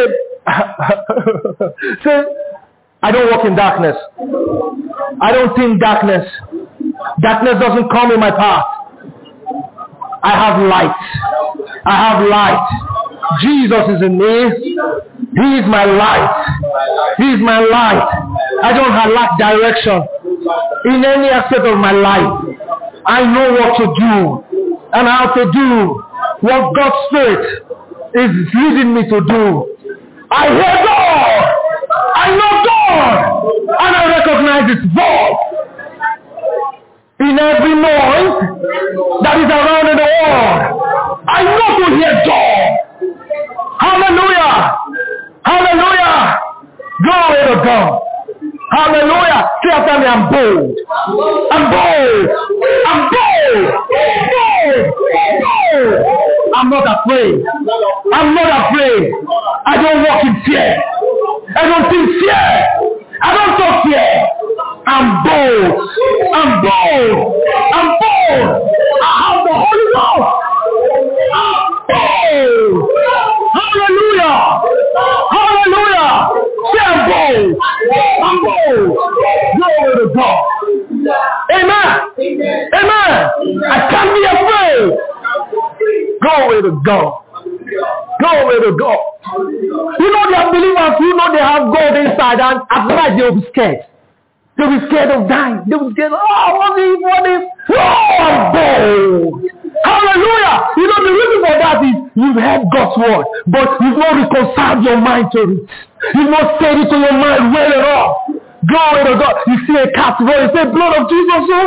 say, I don't walk in darkness. I don't think darkness. Darkness doesn't come in my path. I have light. I have light. Jesus is in me. He is my light. He is my light. I don't have lack direction in any aspect of my life. I know what to do and how to do what God's Spirit is leading me to do. I hear God. I know God. And I recognize His voice. In every noise that is around in the world, I know to hear God. Hallelujah. Hallelujah. Glory to God. Hallelujah. Say after me, I'm bold. I'm bold. I'm bold. Bold. Bold. I'm not afraid. I'm not afraid. I don't walk in fear. I don't think fear. I don't talk fear. I'm bold. I'm bold. I'm bold. I have the Holy Ghost. I'm bold. Hallelujah. Hallelujah. Say I'm bold. I'm bold. Glory to God. Amen. Amen. I can't be afraid. Glory to God. Glory to God. You know they are believers, you know they have God inside, and at night they'll be scared. They'll be scared of dying. They'll be scared, oh, what if, what if? Oh, I'm bold. Hallelujah. You know the reason for that is you've heard God's word, but you've not reconciled your mind to it. You've not said it to your mind well enough. Glory to God. You see a cat run, you say, blood of Jesus. So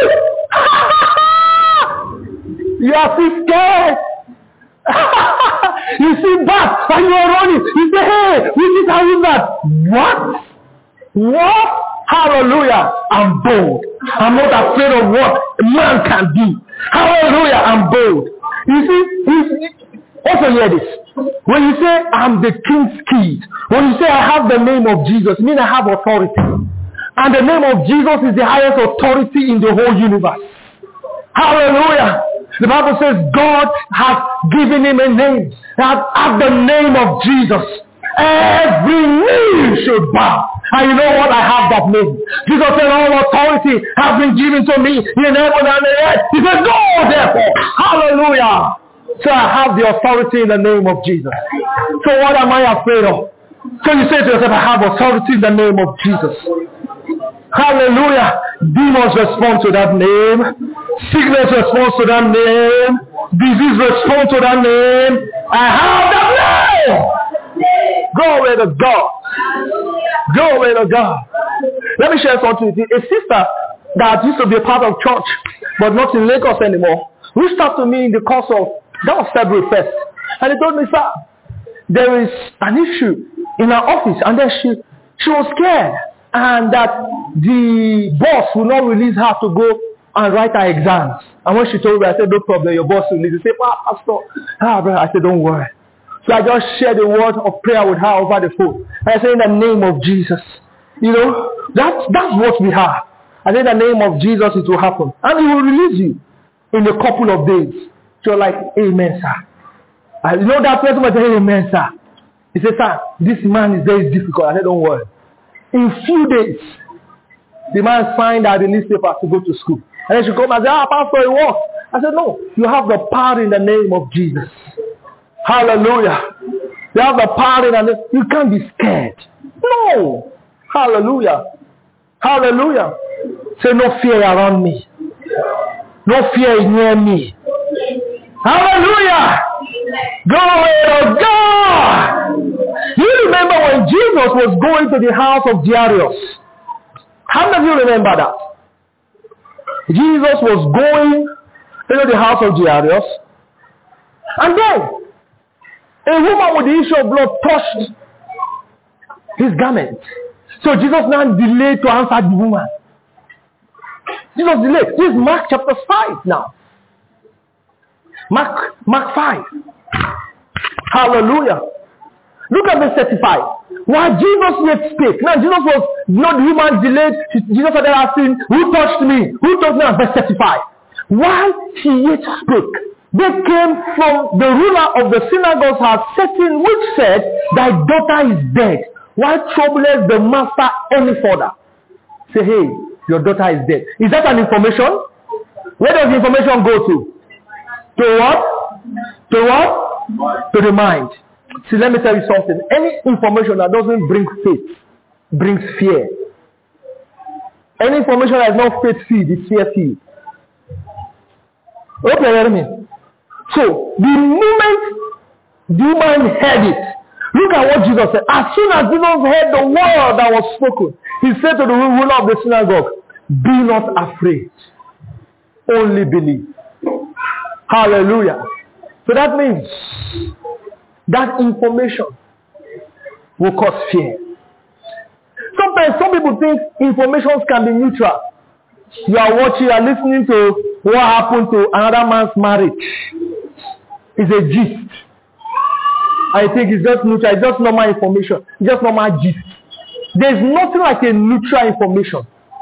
you are still scared. You see bats and you are running. You say, hey, which is how is that? What? What? Hallelujah. I'm bold. I'm not afraid of what man can do. Hallelujah. I'm bold. You see, you, also hear this. When you say I'm the king's kid, when you say I have the name of Jesus, it means I have authority. And the name of Jesus is the highest authority in the whole universe. Hallelujah. The Bible says God has given him a name. That at the name of Jesus, every knee should bow. And you know what? I have that name. Jesus said all authority has been given to me in heaven and the earth. He said, go therefore. Hallelujah. So I have the authority in the name of Jesus. So what am I afraid of? So you say to yourself, I have authority in the name of Jesus. Hallelujah. Demons respond to that name. Sickness responds to that name. Disease responds to that name. I have that name. Glory to God. Glory to God. Let me share something with you. A sister that used to be a part of church, but not in Lagos anymore, reached out to me in the course of, that was February first. And he told me, sir, there is an issue in her office. And then she, she was scared. And that the boss will not release her to go and write her exams. And when she told me, I said, no problem, your boss will release. He said, ah, pastor. Ah, brother. I said, don't worry. So I just shared a word of prayer with her over the phone. And I said, in the name of Jesus. You know, that's, that's what we have. And in the name of Jesus, it will happen. And he will release you in a couple of days. So you're like, amen, sir. And you know that person will say, amen, sir. He said, sir, this man is very difficult. I said, don't worry. In few days, the man signed her release paper to go to school. And then she called me and said, ah, pastor, it works. I said, no, you have the power in the name of Jesus. Hallelujah. You have the power in the name. You can't be scared. No. Hallelujah. Hallelujah. Say, no fear around me. No fear near me. Hallelujah. Glory to God. You remember when Jesus was going to the house of Jairus? How many of you remember that? Jesus was going into the house of Jairus. And then, a woman with the issue of blood touched his garment. So Jesus now delayed to answer the woman. Jesus delayed. This is Mark chapter five now. Mark, Mark five. Hallelujah. Look at verse thirty-five. While Jesus yet spake. Now Jesus was not the woman delayed. Jesus started asking, who touched me? Who touched me? And verse thirty-five. While he yet spoke, they came from the ruler of the synagogue's house, setting which said, thy daughter is dead. Why troubleth the master any further? Say, hey, your daughter is dead. Is that an information? Where does the information go to? To what? To what? To the mind. See, let me tell you something. Any information that doesn't bring faith brings fear. Any information that is not faith-filled is fear-filled. Hope you're hearing me. So, the moment the man heard it, look at what Jesus said. As soon as Jesus heard the word that was spoken, he said to the ruler of the synagogue, be not afraid. Only believe. Hallelujah. So that means that information will cause fear. Sometimes some people think information can be neutral. You are watching, you are listening to what happened to another man's marriage. It's a gist. I think it's just neutral, it's just normal information. It's just normal gist. There's nothing like a neutral information.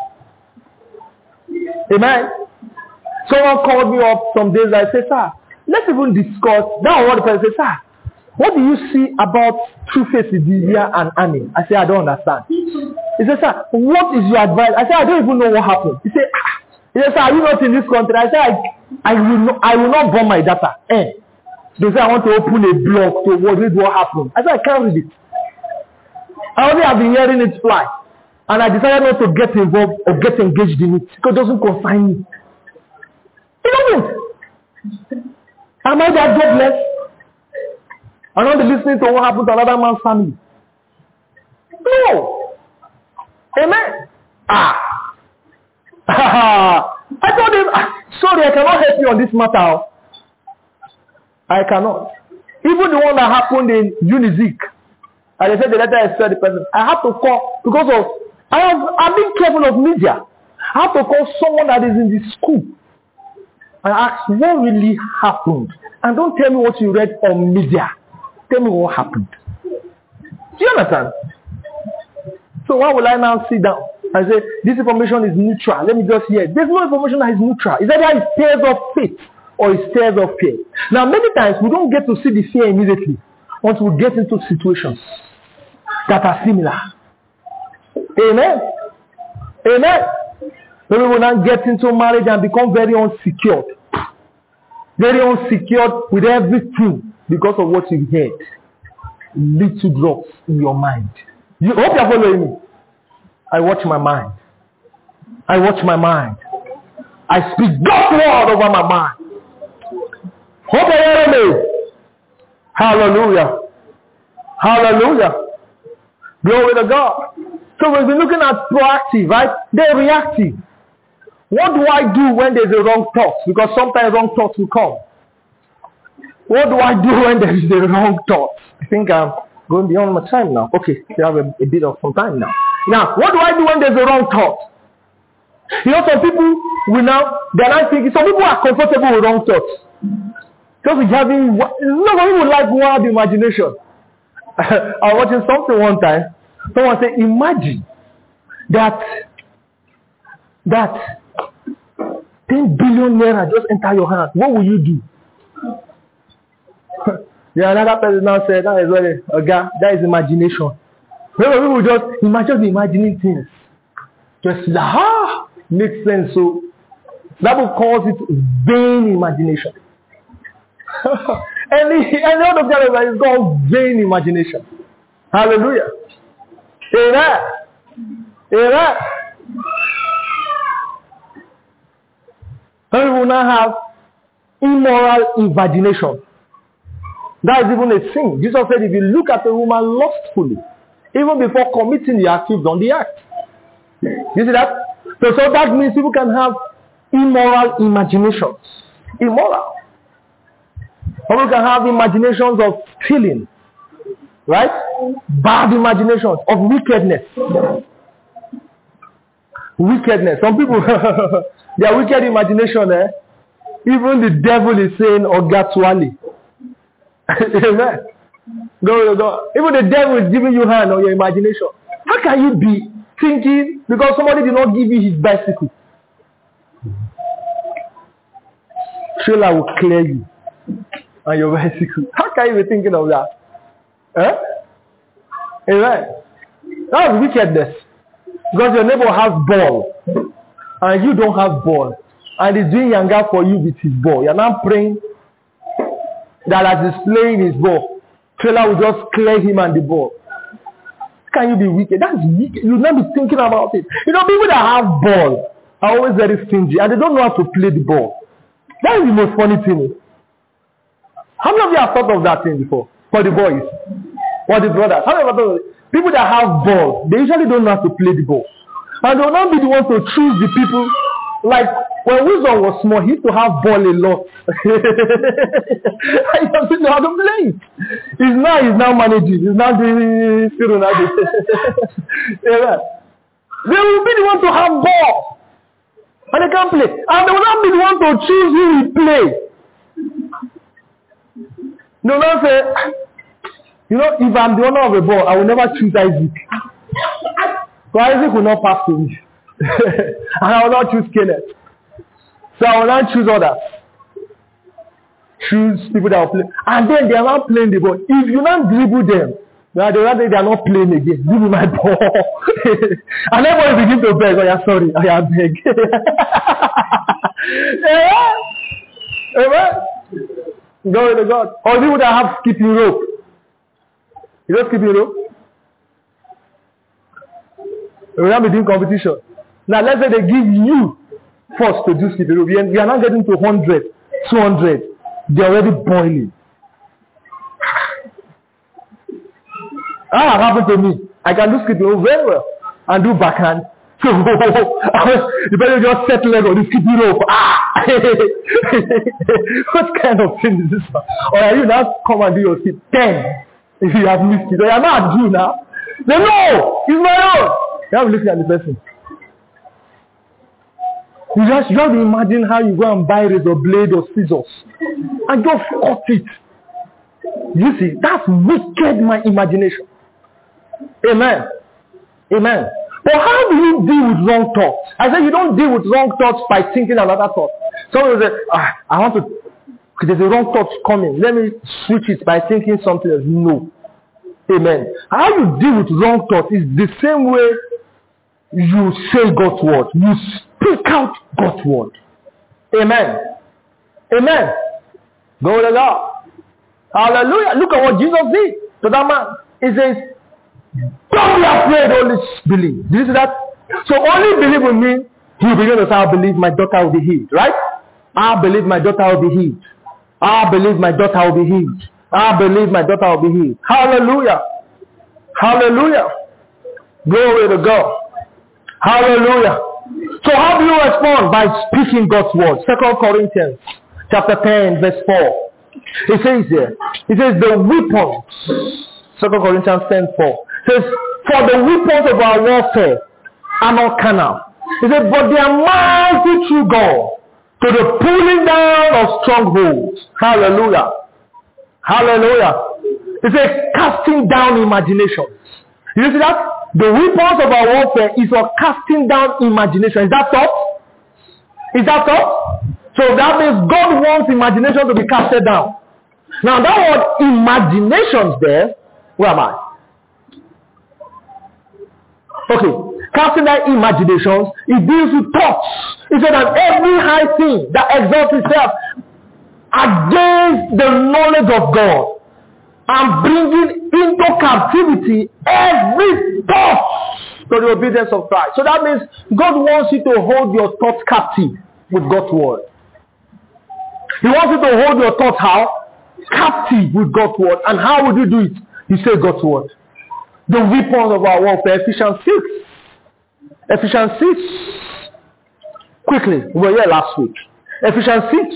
Amen? Someone called me up some days and I said, sir, let's even discuss. That was what the person said, sir, what do you see about Two-Face Idibia and Annie? I said, I don't understand. He said, sir, what is your advice? I said, I don't even know what happened. He said, ah. He said, sir, are you not in this country? I said, I, I, will, not, I will not burn my data. Eh. They said, I want to open a blog to read what happened. I said, I can't read it. I only have been hearing it fly. And I decided not to get involved or get engaged in it because it doesn't concern me. It doesn't. Am I that jobless? I'm not listening to what happened to another man's family. No. Amen. Ah. I told him, sorry, I cannot help you on this matter. I cannot. Even the one that happened in Unizik, and they said the letter is the person. I have to call because of I have I'm being careful of media. I have to call someone that is in the school and ask what really happened. And don't tell me what you read on media. Tell me what happened. Do you understand? So why will I now sit down and say this information is neutral? Let me just hear it. There's no information that is neutral. It's either it stirs of faith or it stirs of fear. Now many times we don't get to see the fear immediately until we get into situations that are similar. Amen. Amen. Maybe we now get into marriage and become very unsecured. Very unsecured with everything because of what you heard. Little drops in your mind. You hope you're following me. I watch my mind. I watch my mind. I speak God's word over my mind. Hope you're hearing me. Hallelujah. Hallelujah. Glory to God. So we've been looking at proactive, right? They're reactive. What do I do when there's a wrong thought? Because sometimes wrong thoughts will come. What do I do when there is a wrong thought? I think I'm going beyond my time now. Okay, we have a, a bit of some time now. Now, what do I do when there's a wrong thought? You know, some people will now, they're not thinking, some people are comfortable with wrong thoughts. Just with having, nobody would like wild imagination. I was watching something one time. Someone said, imagine that, that ten billion naira just enter your hand. What will you do? Yeah, another person now said, that is really, okay, that is imagination. Remember, people just imagine the imagining things. Just like, ah, makes sense. So, that will cause it vain imagination. any, any other kind is called vain imagination. Hallelujah. Amen. Amen. Some people now have immoral imagination. That is even a sin. Jesus said if you look at a woman lustfully, even before committing the act, you've done the act. You see that? So, so that means people can have immoral imaginations. Immoral. People can have imaginations of stealing. Right? Bad imaginations of wickedness. Wickedness. Some people, their wicked imagination, eh? Even the devil is saying, Ogatwali. Amen. Go, go, go. Even the devil is giving you hand on your imagination. How can you be thinking because somebody did not give you his bicycle? Trailer will clear you on your bicycle. How can you be thinking of that? Eh? Amen. That's wickedness. Because your neighbor has ball and you don't have ball. And he's doing yanga for you with his ball. You're not praying that as he's playing his ball, trailer will just clear him and the ball. How can you be wicked? That's wicked. You'll not be thinking about it. You know, people that have ball are always very stingy and they don't know how to play the ball. That is the most funny thing. How many of you have thought of that thing before? For the boys? For the brothers? How many of you have thought of it? People that have ball, they usually don't know how to play the ball. And they will not be the ones to choose the people. Like, when Wisdom was small, he used to have ball a lot. He doesn't know how to play it. He's now, he's now managing. He's now doing, still not doing. Yeah. They will be the ones to have ball. And they can't play. And they will not be the ones to choose who will play. They will not say, you know, if I'm the owner of a ball, I will never choose Isaac. So Isaac will not pass to me. And I will not choose Kenneth. So I will not choose others. Choose people that will play. And then they are not playing the ball. If you not dribble them, they are, they are not playing again. Give me my ball. And everybody begin to beg. Oh, yeah, sorry. I am beg. Amen. Amen. Glory to God. Or people that have skipping rope. You don't skip rope? We will not be doing competition. Now let's say they give you first to do skipping rope. We are not getting to one hundred, two hundred. They are already boiling. That happened to me. I can do skipping rope very well. and do backhand. So the person just set leg on the skipping rope. Ah! What kind of thing is this one? Or are you now come and do your skip? Ten. If you have missed it. Or you are not due now. They know! It's my own! You have to look at the person. You just, you have to imagine how you go and buy razor blade or scissors and just cut it. You see, that's wicked my imagination. Amen. Amen. But how do you deal with wrong thoughts? I said you don't deal with wrong thoughts by thinking another thought. Someone will say, ah, I want to, there's a wrong thought coming. Let me switch it by thinking something else. No. Amen. How you deal with wrong thoughts is the same way you say God's word. You speak out God's word. Amen. Amen. Go to God. Hallelujah. Look at what Jesus did to that man. He says, don't be afraid, only believe. Do you see that? So only believe with me. He begin to say, I believe my daughter will be healed. Right? I believe my daughter will be healed. I believe my daughter will be healed. I believe my daughter will be healed. Hallelujah. Hallelujah. Glory to God. Hallelujah. So how do you respond? By speaking God's word. Second Corinthians chapter ten verse four. It says there. It says the weapons. Second Corinthians ten four. It says, for the weapons of our warfare are not carnal. It says, but they are mighty through God to the pulling down of strongholds. Hallelujah. Hallelujah. It says casting down imaginations. You see that? The weapons of our warfare is for casting down imagination. Is that thought? Is that thought? So that means God wants imagination to be casted down. Now that word imaginations there, where am I? Okay. Casting down imaginations, it deals with thoughts. It said that every high thing that exalts itself against the knowledge of God, and bringing into captivity every thought to the obedience of Christ. So that means God wants you to hold your thoughts captive with God's word. He wants you to hold your thoughts how? Captive with God's word. And how would you do it? You say God's word. The weapons of our warfare, Ephesians six. Ephesians six. Quickly, we were here last week. Ephesians six.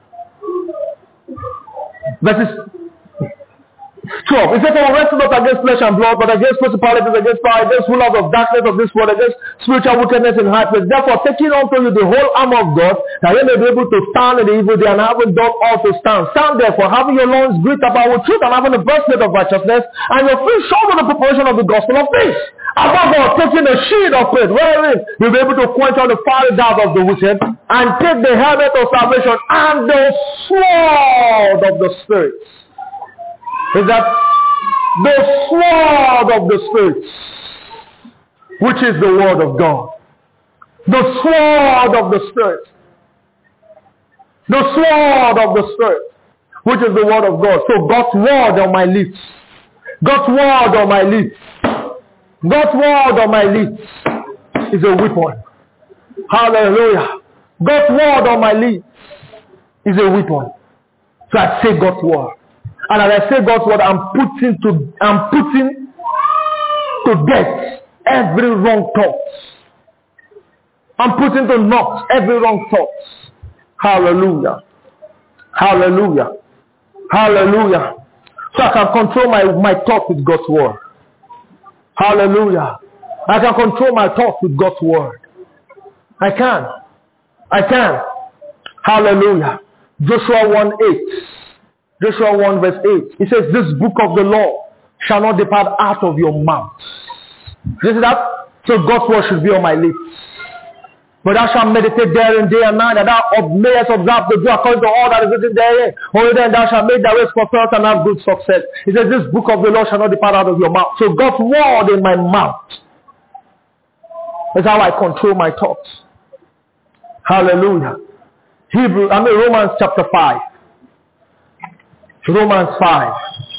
Verses twelve. It says, for we wrestle not against flesh and blood, but against principalities, against power, against rulers of darkness of this world, against spiritual wickedness in high places. Therefore, taking unto you the whole armor of God, that you may be able to stand in the evil day, and having done all to stand. Stand therefore, having your loins girt about with truth, and having the breastplate of righteousness, and your feet shod with the preparation of the gospel of peace. Above all, taking the shield of faith, wherein you'll be able to quench all the fiery darts of the wicked, and take the helmet of salvation and the sword of the Spirit. Is that the sword of the Spirit, which is the word of God. The sword of the Spirit. The sword of the Spirit, which is the word of God. So God's word on my lips. God's word on my lips. God's word on my lips is a weapon. Hallelujah. God's word on my lips is a weapon. So I say God's word. And as I say God's word, I'm putting to I'm putting to death every wrong thought. I'm putting to naught every wrong thought. Hallelujah. Hallelujah. Hallelujah. So I can control my, my thought with God's word. Hallelujah. I can control my thoughts with God's word. I can. I can. Hallelujah. Joshua one eight. Joshua one verse eight. It says, this book of the law shall not depart out of your mouth. You see that? So God's word should be on my lips. But thou shalt meditate therein day and night, and thou mayest observe to do according to all that is written therein. Only then thou shalt make thy ways prosperous and have good success. He says, this book of the law shall not depart out of your mouth. So God's word in my mouth is how I control my thoughts. Hallelujah. Hebrew, I mean Romans chapter five. Romans five.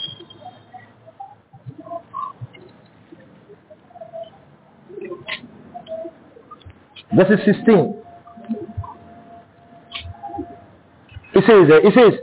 Verse sixteen. It says, it says,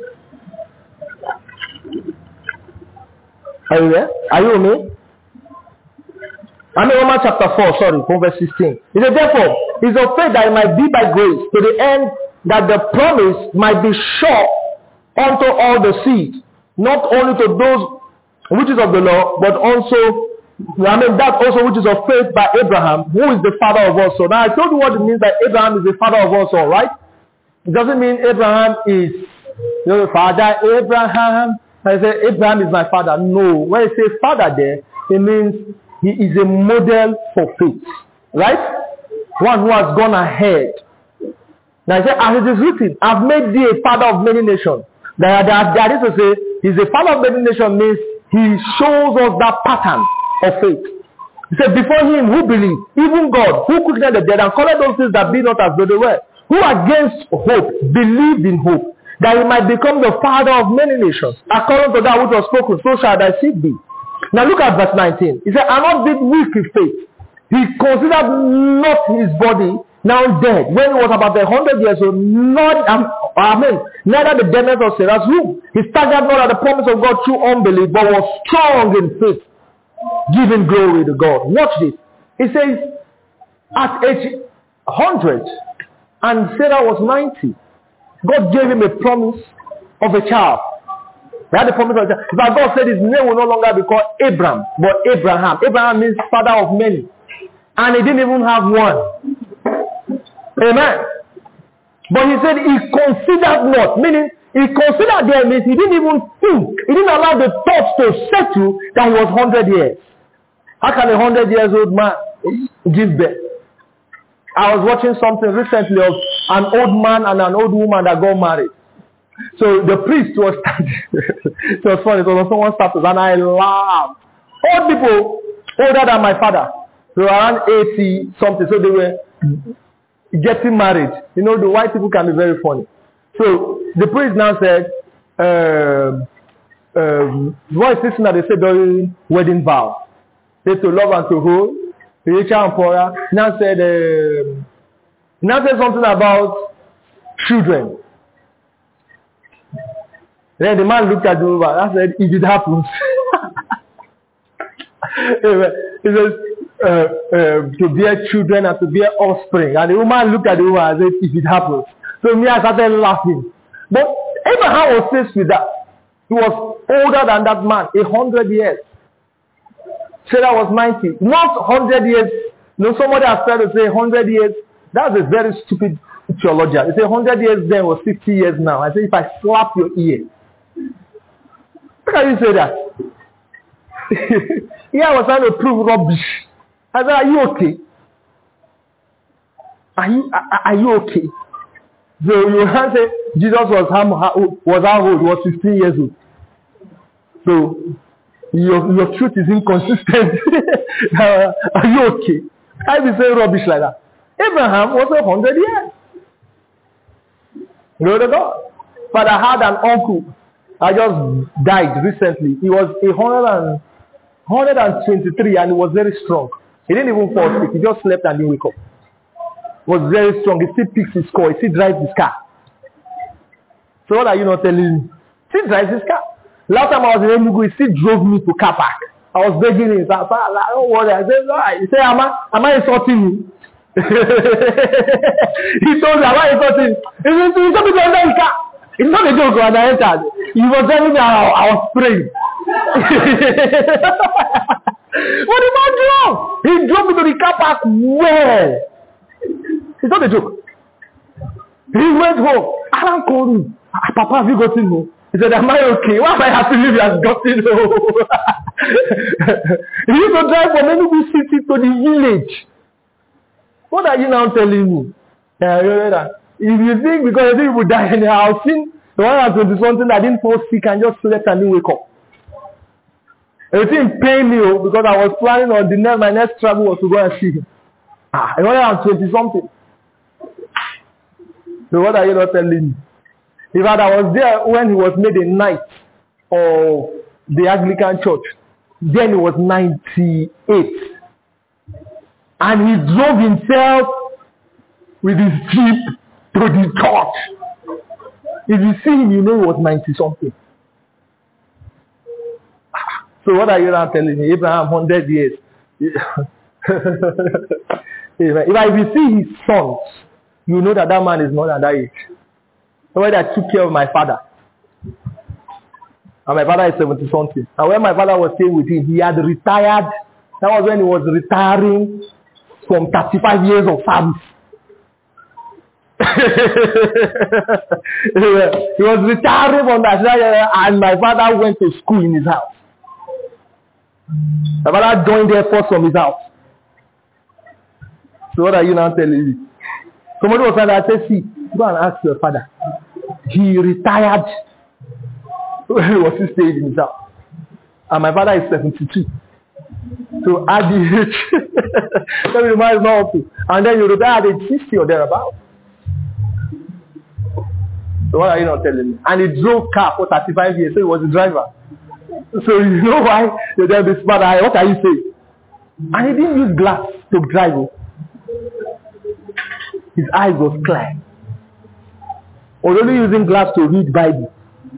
are you there? Are you with me? I mean Romans chapter four, sorry, from verse sixteen. He said, therefore, it's of faith that it might be by grace, to the end that the promise might be sure unto all the seed, not only to those which is of the law, but also, I mean, that also which is of faith by Abraham, who is the father of us all. Now, I told you what it means that Abraham is the father of us all, right? It doesn't mean Abraham is your father. Abraham, I say Abraham is my father. No, when I say father there, it means he is a model for faith, right? One who has gone ahead. Now, I say, as it is written, I've made thee a father of many nations. That, that, that is to say, he's a father of many nations means he shows us that pattern of faith. He said, before him who believed, even God, who quickened the dead and called those things that be not as though they were, who against hope believed in hope, that he might become the father of many nations, according to that which was spoken, so shall thy seed be. Now look at verse nineteen. He said, and not being weak in faith, he considered not his body now dead, when he was about a hundred years old, not, um, amen, neither the deadness of Sarah's womb. He staggered not at the promise of God through unbelief, but was strong in faith, giving glory to God. Watch this. He says, at age one hundred, and Sarah was ninety, God gave him a promise of a child. He had the promise of a child. But God said his name will no longer be called Abram, but Abraham. Abraham means father of many. And he didn't even have one. Amen. But he said he considered not, meaning he considered there means he didn't even think, he didn't allow the thoughts to settle that he was one hundred years. How can a one hundred years old man give birth? I was watching something recently of an old man and an old woman that got married. So the priest was standing. It was funny, it was on someone's status, and I laughed. Old people, older than my father, they were around eighty something, so they were getting married. You know, the white people can be very funny. So the priest now said, um, um, what is this thing that they say during wedding vow? They to love and to hold, Rachel and Porah. Now said, um, now said something about children. Then the man looked at the woman and said, if it happens. He says, uh, uh, to bear children and to bear offspring. And the woman looked at the woman and said, if it happens. So me, I started laughing. But Abraham was faced with that. He was older than that man, a hundred years. Sarah was ninety. Not hundred years. You know, somebody has tried to say hundred years. That's a very stupid theologian. They say hundred years then was fifty years now. I say, if I slap your ear. How can you say that? Yeah, I was trying to prove rubbish. I said, are you okay? Are you are, are you okay? So you can't say Jesus was how was how old? Was fifteen years old. So your your truth is inconsistent. uh, are you okay? I be saying rubbish like that. Abraham was a hundred years. Glory to God. But I had an uncle. I just died recently. He was a hundred and hundred and twenty-three, and he was very strong. He didn't even fall sick. He just slept and didn't wake up. He was very strong. He still picks his car. He still drives his car. So what are you not telling me? He still drives his car. Last time I was in Enugu, he still drove me to car park. I was begging him. So I said, don't worry. I said, no. He said, am I, am I insulting you? He told me, am I insulting you? He said, he told me to enter his car. It's not a joke when I entered. He was telling me I, I was praying. What did I do? He drove me to the car park well. It's not a joke. He went home. Alan called me. Papa, have you gotten home? He said, am I okay? Why am I happy if he has gotten home? He used to drive from Enugu City to the village. What are you now telling me? Yeah, you know that. If you think because I think people die anyhow, I've seen the one hundred twenty something that didn't fall sick and just slept and didn't wake up. It didn't pay me because I was planning on the next, my next travel was to go and see him. Ah, one hundred twenty something. So what are you not telling me? In fact, I was there when he was made a knight of the Anglican Church. Then he was ninety-eight. And he drove himself with his jeep to the church. If you see him, you know he was ninety something. So what are you now telling me? Abraham, one hundred years. Amen. If I if you see his sons, you know that that man is not at that age. The way that took care of my father. And my father is seventy something. And when my father was staying with him, he had retired. That was when he was retiring from thirty-five years of service. He was retiring from that, and my father went to school in his house. My father joined the Air Force from his house. So what are you now telling me? Somebody was saying, I said, see, go and ask your father. He retired when he was still staying in his house. And my father is seventy-two. So at the age, tell me the man is not up to. And then you retire at age sixty or thereabouts. So what are you not telling me? And he drove car for thirty-five years, so he was a driver. So you know why you tell this father, what are you saying? And he didn't use glass to drive. His eyes was clear. He was only using glass to read Bible.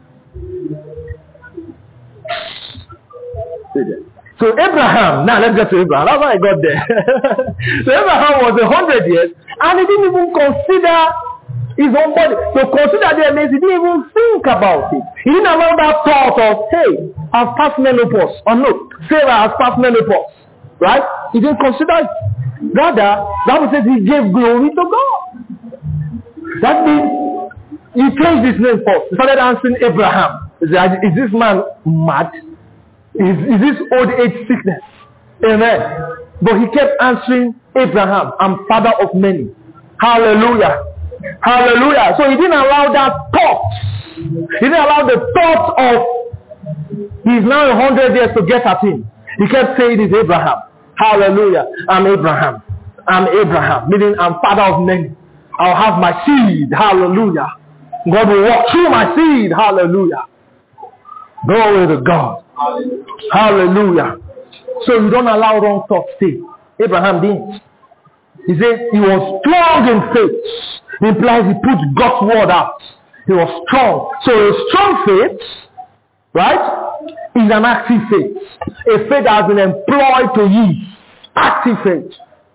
So Abraham, now let's get to Abraham. That's how I got there. So Abraham was a hundred years, and he didn't even consider his own body. So consider the age, he didn't even think about it. He didn't allow that thought of, hey, I've passed menopause. Or no, Sarah has passed menopause. Right? He didn't consider it. Rather, Bible says he gave glory to God. That means he changed his name first. He started answering Abraham. He said, is this man mad? Is, is this old age sickness? Amen. But he kept answering Abraham, I'm father of many. Hallelujah. Hallelujah. So he didn't allow that thought. He didn't allow the thought of he's now a hundred years to get at him. He kept saying it's Abraham. Hallelujah. I'm Abraham. I'm Abraham. Meaning I'm father of many. I'll have my seed. Hallelujah. God will walk through my seed. Hallelujah. Glory to God. Hallelujah. Hallelujah. So you don't allow wrong thoughts stay. Abraham didn't. He said he was strong in faith. It implies he put God's word out. He was strong. So a strong faith, right, is an active faith. A faith that has been employed to use. Active faith.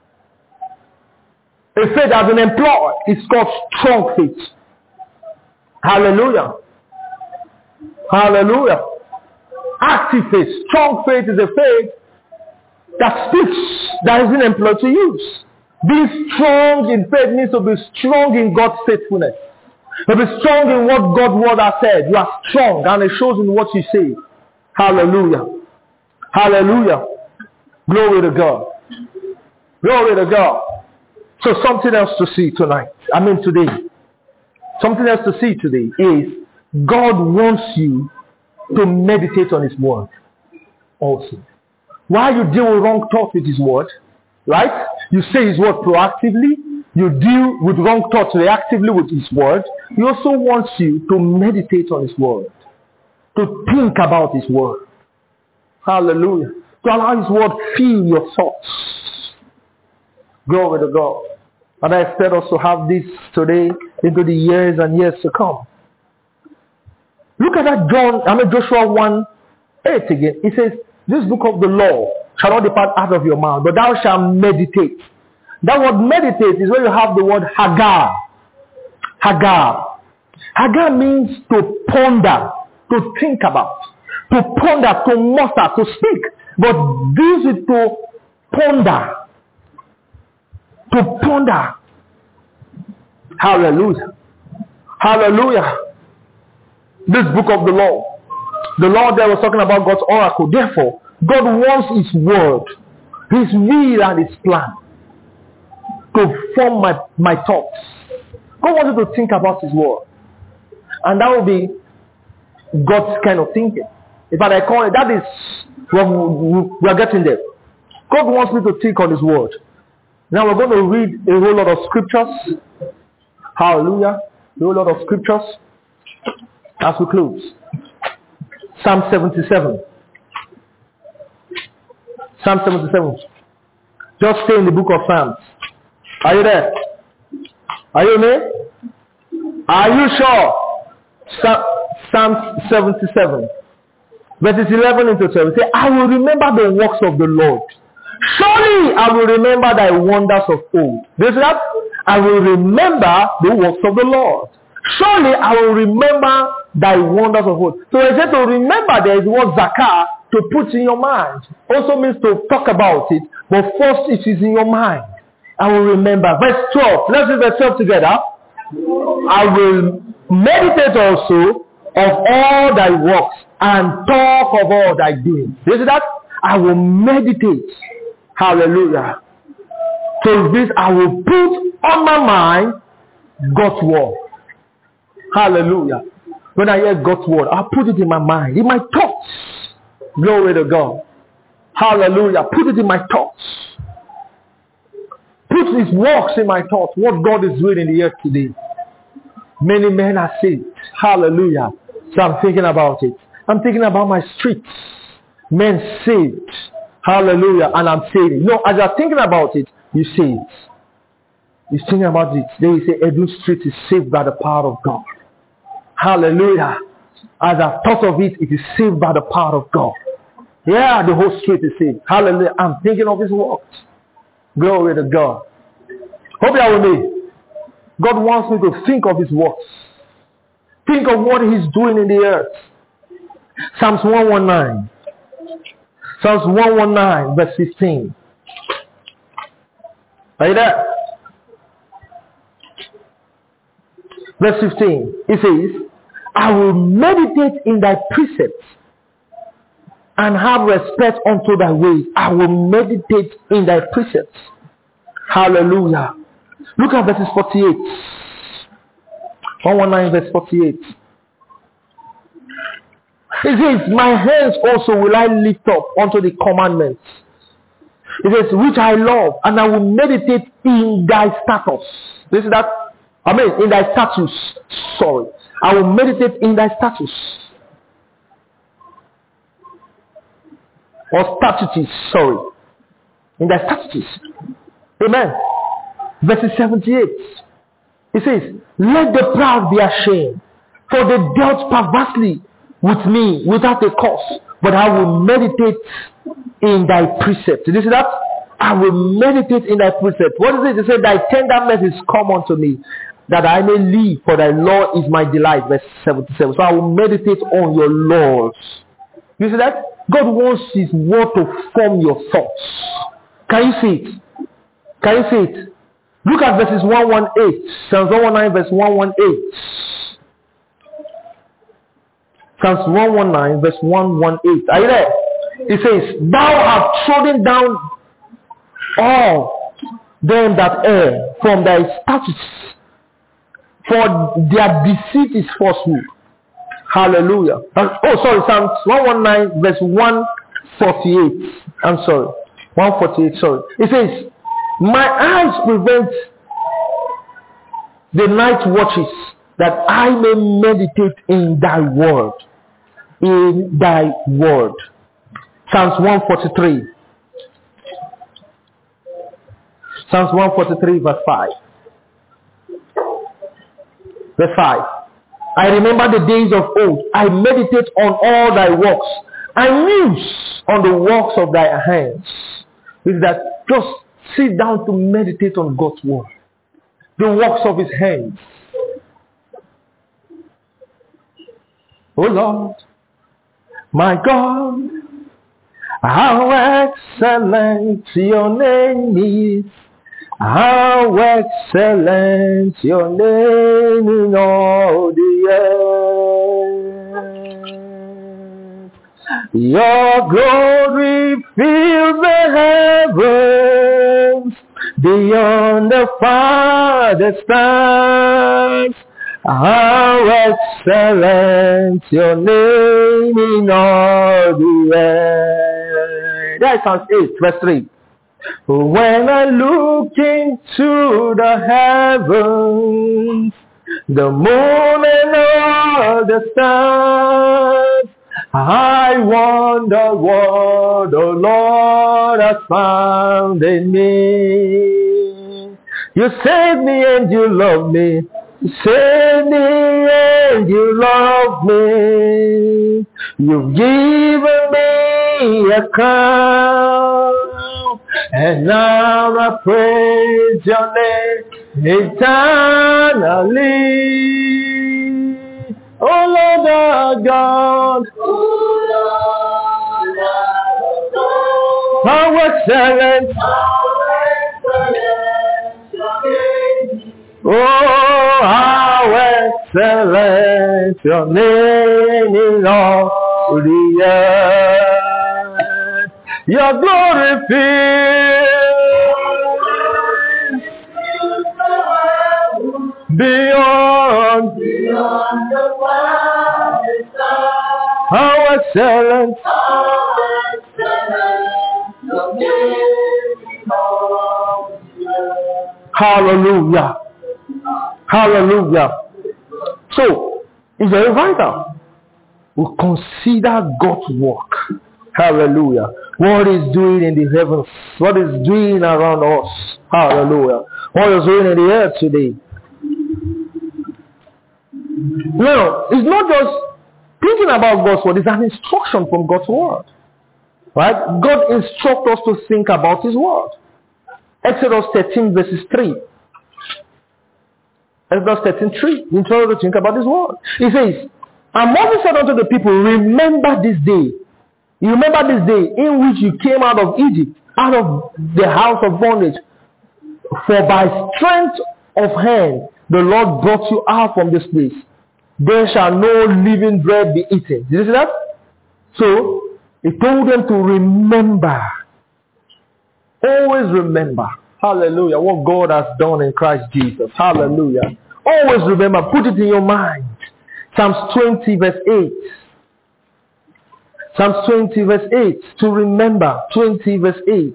A faith that has been employed is called strong faith. Hallelujah. Hallelujah. Active faith. Strong faith is a faith that speaks, that has been employed to use. Being strong in faith means to be strong in God's faithfulness. To be strong in what God's word has said. You are strong, and it shows in what you say. Hallelujah. Hallelujah. Glory to God. Glory to God. So something else to see tonight. I mean today. Something else to see today is God wants you to meditate on his word also. While you deal with wrong thoughts with his word, right? You say his word proactively. You deal with wrong thoughts reactively with his word. He also wants you to meditate on his word. To think about his word. Hallelujah. To allow his word fill your thoughts. Glory to God. And I expect us to have this today into the years and years to come. Look at that John, I mean Joshua one eight again. It says, this book of the law shall not depart out of your mouth, but thou shalt meditate. That word meditate is where you have the word hagar. Hagar. Hagar means to ponder, to think about, to ponder, to muster, to speak. But this is to ponder. To ponder. Hallelujah. Hallelujah. This book of the law. The law there was talking about God's oracle. Therefore, God wants his word, his will and his plan to form my, my thoughts. God wants you to think about his word. And that will be God's kind of thinking. In fact, I call it, that is what we are getting there. God wants me to think on his word. Now we're going to read a whole lot of scriptures. Hallelujah. A whole lot of scriptures as we close. Psalm seventy-seven. Psalm seventy-seven. Just stay in the book of Psalms. Are you there? Are you there? Are you sure? Psalm seventy-seven. Verses eleven into twelve. Say, I will remember the works of the Lord, Surely I will remember thy wonders of old. This that I will remember the works of the Lord. Surely I will remember thy wonders of old. So I said to remember there is what zakah to put in your mind. Also means to talk about it. But first it is in your mind. I will remember. Verse twelve. Let's read verse twelve together. I will meditate also of all thy works and talk of all thy doings. You see that? I will meditate. Hallelujah. So this I will put on my mind God's word. Hallelujah. When I hear God's word, I'll put it in my mind, in my thoughts. Glory to God. Hallelujah. Put it in my thoughts. Put his works in my thoughts. What God is doing in the earth today. Many men are saved. Hallelujah. So I'm thinking about it. I'm thinking about my streets. Men saved. Hallelujah. And I'm saving. No, as you're thinking about it, you say it. You're thinking about it. Then you say, Edu Street is saved by the power of God. Hallelujah. As I've thought of it, it is saved by the power of God. Yeah, the whole street is saved. Hallelujah. I'm thinking of his works. Glory to God. Hope you are with me. God wants me to think of his works. Think of what he's doing in the earth. Psalms one nineteen. Psalms one nineteen, verse fifteen. Are you there? Verse fifteen. It says, I will meditate in thy precepts and have respect unto thy ways. I will meditate in thy precepts. Hallelujah. Look at verses forty-eight. one nineteen verse forty-eight. It says, my hands also will I lift up unto the commandments. It says, which I love, and I will meditate in thy statutes. This is that, I mean, in thy statutes. Sorry. I will meditate in thy statutes. Or statutes, sorry. In thy statutes. Amen. Verse seventy-eight. It says, let the proud be ashamed, for they dealt perversely with me without a cause, but I will meditate in thy precepts. Did you see that? I will meditate in thy precepts. What is it? It said, thy tender mercies come unto me, that I may live, for thy law is my delight. Verse seventy-seven. So I will meditate on your laws. You see that? God wants his word to form your thoughts. Can you see it? Can you see it? Look at verses one eighteen. Psalms one nineteen verse one eighteen. Psalms one nineteen verse one eighteen. Are you there? It says, thou hast trodden down all them that err from thy statutes, for their deceit is falsehood. Hallelujah. Uh, oh, sorry, Psalms one nineteen verse one forty-eight. I'm sorry. one forty-eight, sorry. It says, my eyes prevent the night watches, that I may meditate in thy word. In thy word. Psalms one forty-three. Psalms one forty-three verse five. Verse five. I remember the days of old. I meditate on all thy works. I muse on the works of thy hands. Is that just sit down to meditate on God's word. The works of his hands. Oh Lord, my God, how excellent your name is. How excellent your name in all the earth. Your glory fills the heavens, beyond the farthest stars. How excellent your name in all the earth. That sounds eight, verse three. When I look into the heavens, the moon and all the stars, I wonder what the Lord has found in me. You saved me and you love me. You saved me and you love me. You've given me a crown And now I praise your name eternally. Oh Lord our God, how excellent, oh how excellent your name in all the earth. Your glory fills beyond, beyond the wildest star. How excellent, how excellent your name in all the earth. Hallelujah. Hallelujah. So, it's very vital. We consider God's work. Hallelujah. What is doing in the heavens. What is doing around us. Hallelujah. What is doing in the earth today. Now, it's not just thinking about God's word. It's an instruction from God's word. Right? God instructs us to think about his word. Exodus thirteen verses three. Exodus thirteen three. He told us to think about his word. He says, and Moses said unto the people, remember this day. You remember this day in which you came out of Egypt, out of the house of bondage. For by strength of hand the Lord brought you out from this place. There shall no living bread be eaten. Did you see that? So, he told them to remember. Always remember. Hallelujah. What God has done in Christ Jesus. Hallelujah. Always remember. Put it in your mind. Psalms twenty verse eight. Psalms twenty verse eight. To remember. twenty verse eight.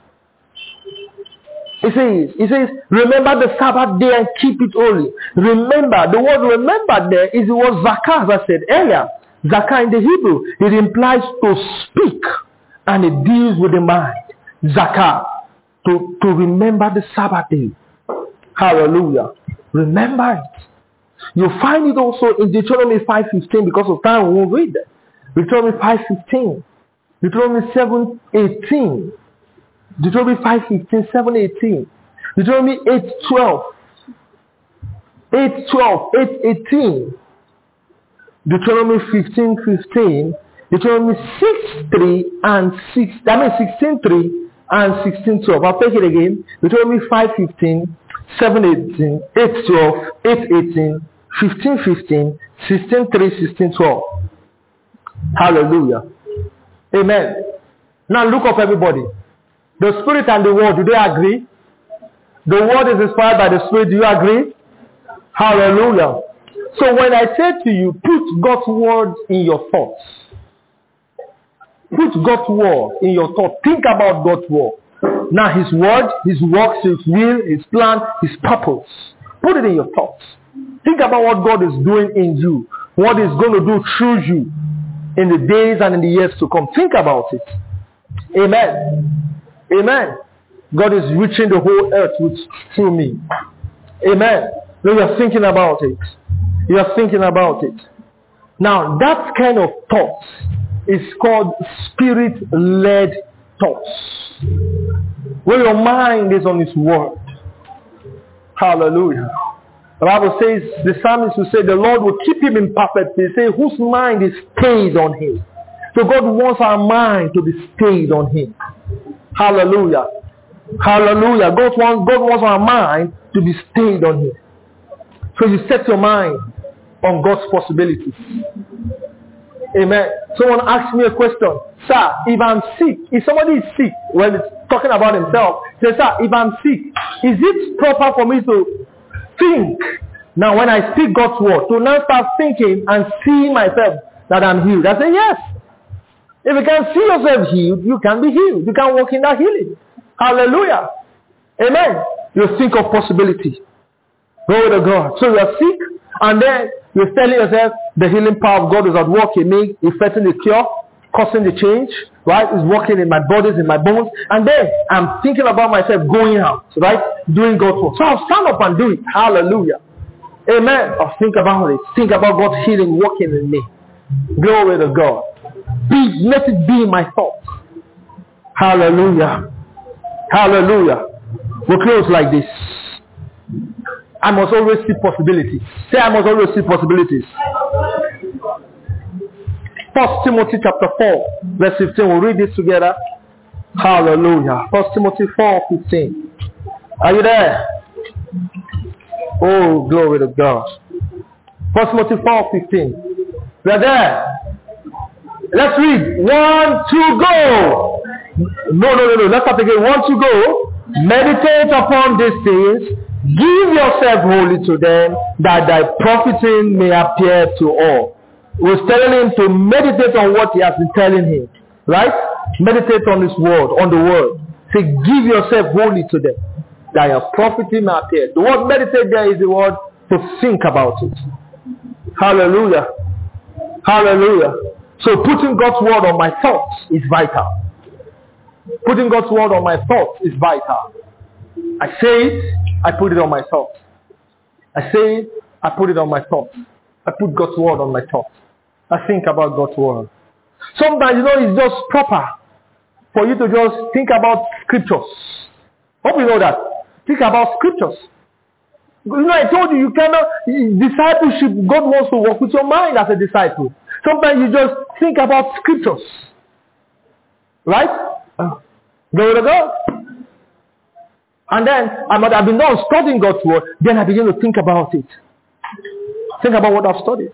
It says, it says, remember the Sabbath day and keep it holy. Remember, the word remember there is the word zakah, as I said earlier. Zakah in the Hebrew, it implies to speak and it deals with the mind. Zakah, to, to remember the Sabbath day. Hallelujah. Remember it. You find it also in Deuteronomy five fifteen, because of time we won't read that. Deuteronomy five fifteen. Deuteronomy seven eighteen. Deuteronomy five fifteen, seven eighteen. Deuteronomy eight twelve. eight twelve, eight eighteen. Deuteronomy fifteen fifteen. Deuteronomy six three and six. I mean sixteen three and sixteen twelve. I'll take it again. Deuteronomy five fifteen, seven eighteen, eight twelve, eight eighteen, fifteen fifteen, sixteen three, sixteen twelve. Hallelujah. Amen. Now look up, everybody. The Spirit and the Word, do they agree? The Word is inspired by the Spirit. Do you agree? Hallelujah. So when I say to you, put God's Word in your thoughts. Put God's Word in your thoughts. Think about God's Word. Now His Word, His works, His will, His plan, His purpose. Put it in your thoughts. Think about what God is doing in you. What He's going to do through you in the days and in the years to come. Think about it. Amen. Amen. God is reaching the whole earth with, through me. Amen. Now you are thinking about it. You are thinking about it. Now that kind of thoughts is called spirit-led thoughts. Where your mind is on His word. Hallelujah. The Bible says, the psalmist will say, the Lord will keep him in perfect peace. Say, whose mind is stayed on Him. So God wants our mind to be stayed on Him. Hallelujah. Hallelujah. God wants, God wants our mind to be stayed on Him. So you set your mind on God's possibilities. Amen. Someone asked me a question. Sir, if I'm sick, if somebody is sick, when it's talking about himself, say, sir, if I'm sick, is it proper for me to think? Now when I speak God's word, to now start thinking and see myself that I'm healed. I say, yes. If you can see yourself healed, you can be healed. You can walk in that healing. Hallelujah. Amen. You think of possibility. Glory to God. So you are sick, and then you're telling yourself the healing power of God is at work in me, effecting the cure, causing the change, right? It's working in my bodies, in my bones. And then I'm thinking about myself going out, right? Doing God's work. So I'll stand up and do it. Hallelujah. Amen. I'll think about it. Think about God's healing working in me. Glory to God. Be, let it be in my thoughts. Hallelujah. Hallelujah. We'll close like this. I must always see possibilities. Say, I must always see possibilities. First Timothy chapter four, verse fifteen. We'll read this together. Hallelujah. First Timothy four, fifteen. Are you there? Oh, glory to God. First Timothy four, fifteen. We are there. Let's read. One, two, go. No, no, no, no. Let's start again. One, two, go. Meditate upon these things. Give yourself wholly to them, that thy profiting may appear to all. He was telling him to meditate on what he has been telling him. Right? Meditate on his word, on the word. Say, give yourself wholly to them, that your profiting may appear. The word meditate there is the word to think about it. Hallelujah. Hallelujah. So putting God's word on my thoughts is vital. Putting God's word on my thoughts is vital. I say it, I put it on my thoughts. I say it, I put it on my thoughts. I put God's word on my thoughts. I think about God's word. Sometimes, you know, it's just proper for you to just think about scriptures. Hope you know that. Think about scriptures. You know, I told you, you cannot, discipleship, God wants to work with your mind as a disciple. Sometimes you just think about scriptures. Right? Uh, Glory to God. And then, I might have been done studying God's word, then I begin to think about it. Think about what I've studied.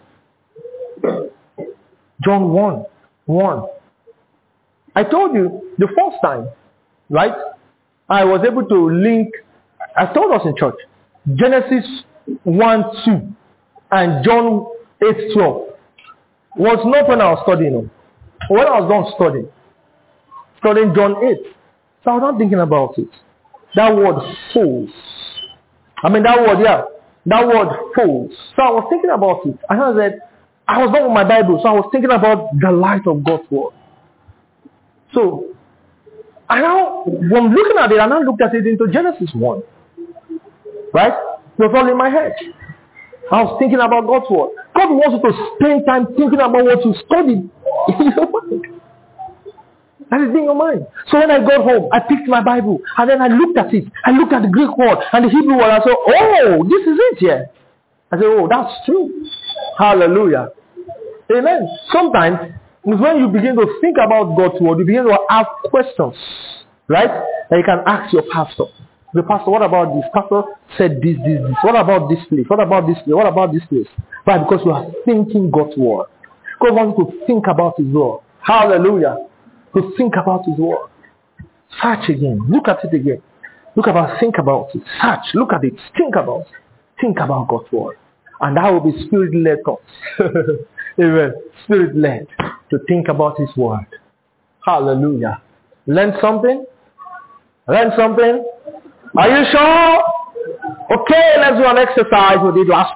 John one, one. I told you the first time, right? I was able to link, I told us in church, Genesis one, two and John eight, twelve was not when I was studying. When I was done studying, studying John eight. So I was not thinking about it. That word falls. I mean that word, yeah. That word falls. So I was thinking about it. And I said, I was done with my Bible, so I was thinking about the light of God's word. So, I now, when looking at it, I now looked at it into Genesis one. Right? It was all in my head. I was thinking about God's word. God wants you to spend time thinking about what you studied in your mind. That is in your mind. So when I got home, I picked my Bible and then I looked at it. I looked at the Greek word and the Hebrew word. I said, oh, this is it here. I said, oh, that's true. Hallelujah. Amen. Sometimes, when you begin to think about God's word, you begin to ask questions. Right? And you can ask your pastor. The pastor, what about this? Pastor said this, this, this. What about this place? What about this place? What about this place? Why? Because you are thinking God's word. God wants you to think about his word. Hallelujah. To think about his word. Search again. Look at it again. Look about, think about it. Search. Look at it. Think about it. Think about God's word. And that will be spirit-led thoughts. Amen. Spirit-led to think about his word. Hallelujah. Learn something? Learn something? Are you sure? Okay, let's do an exercise we did last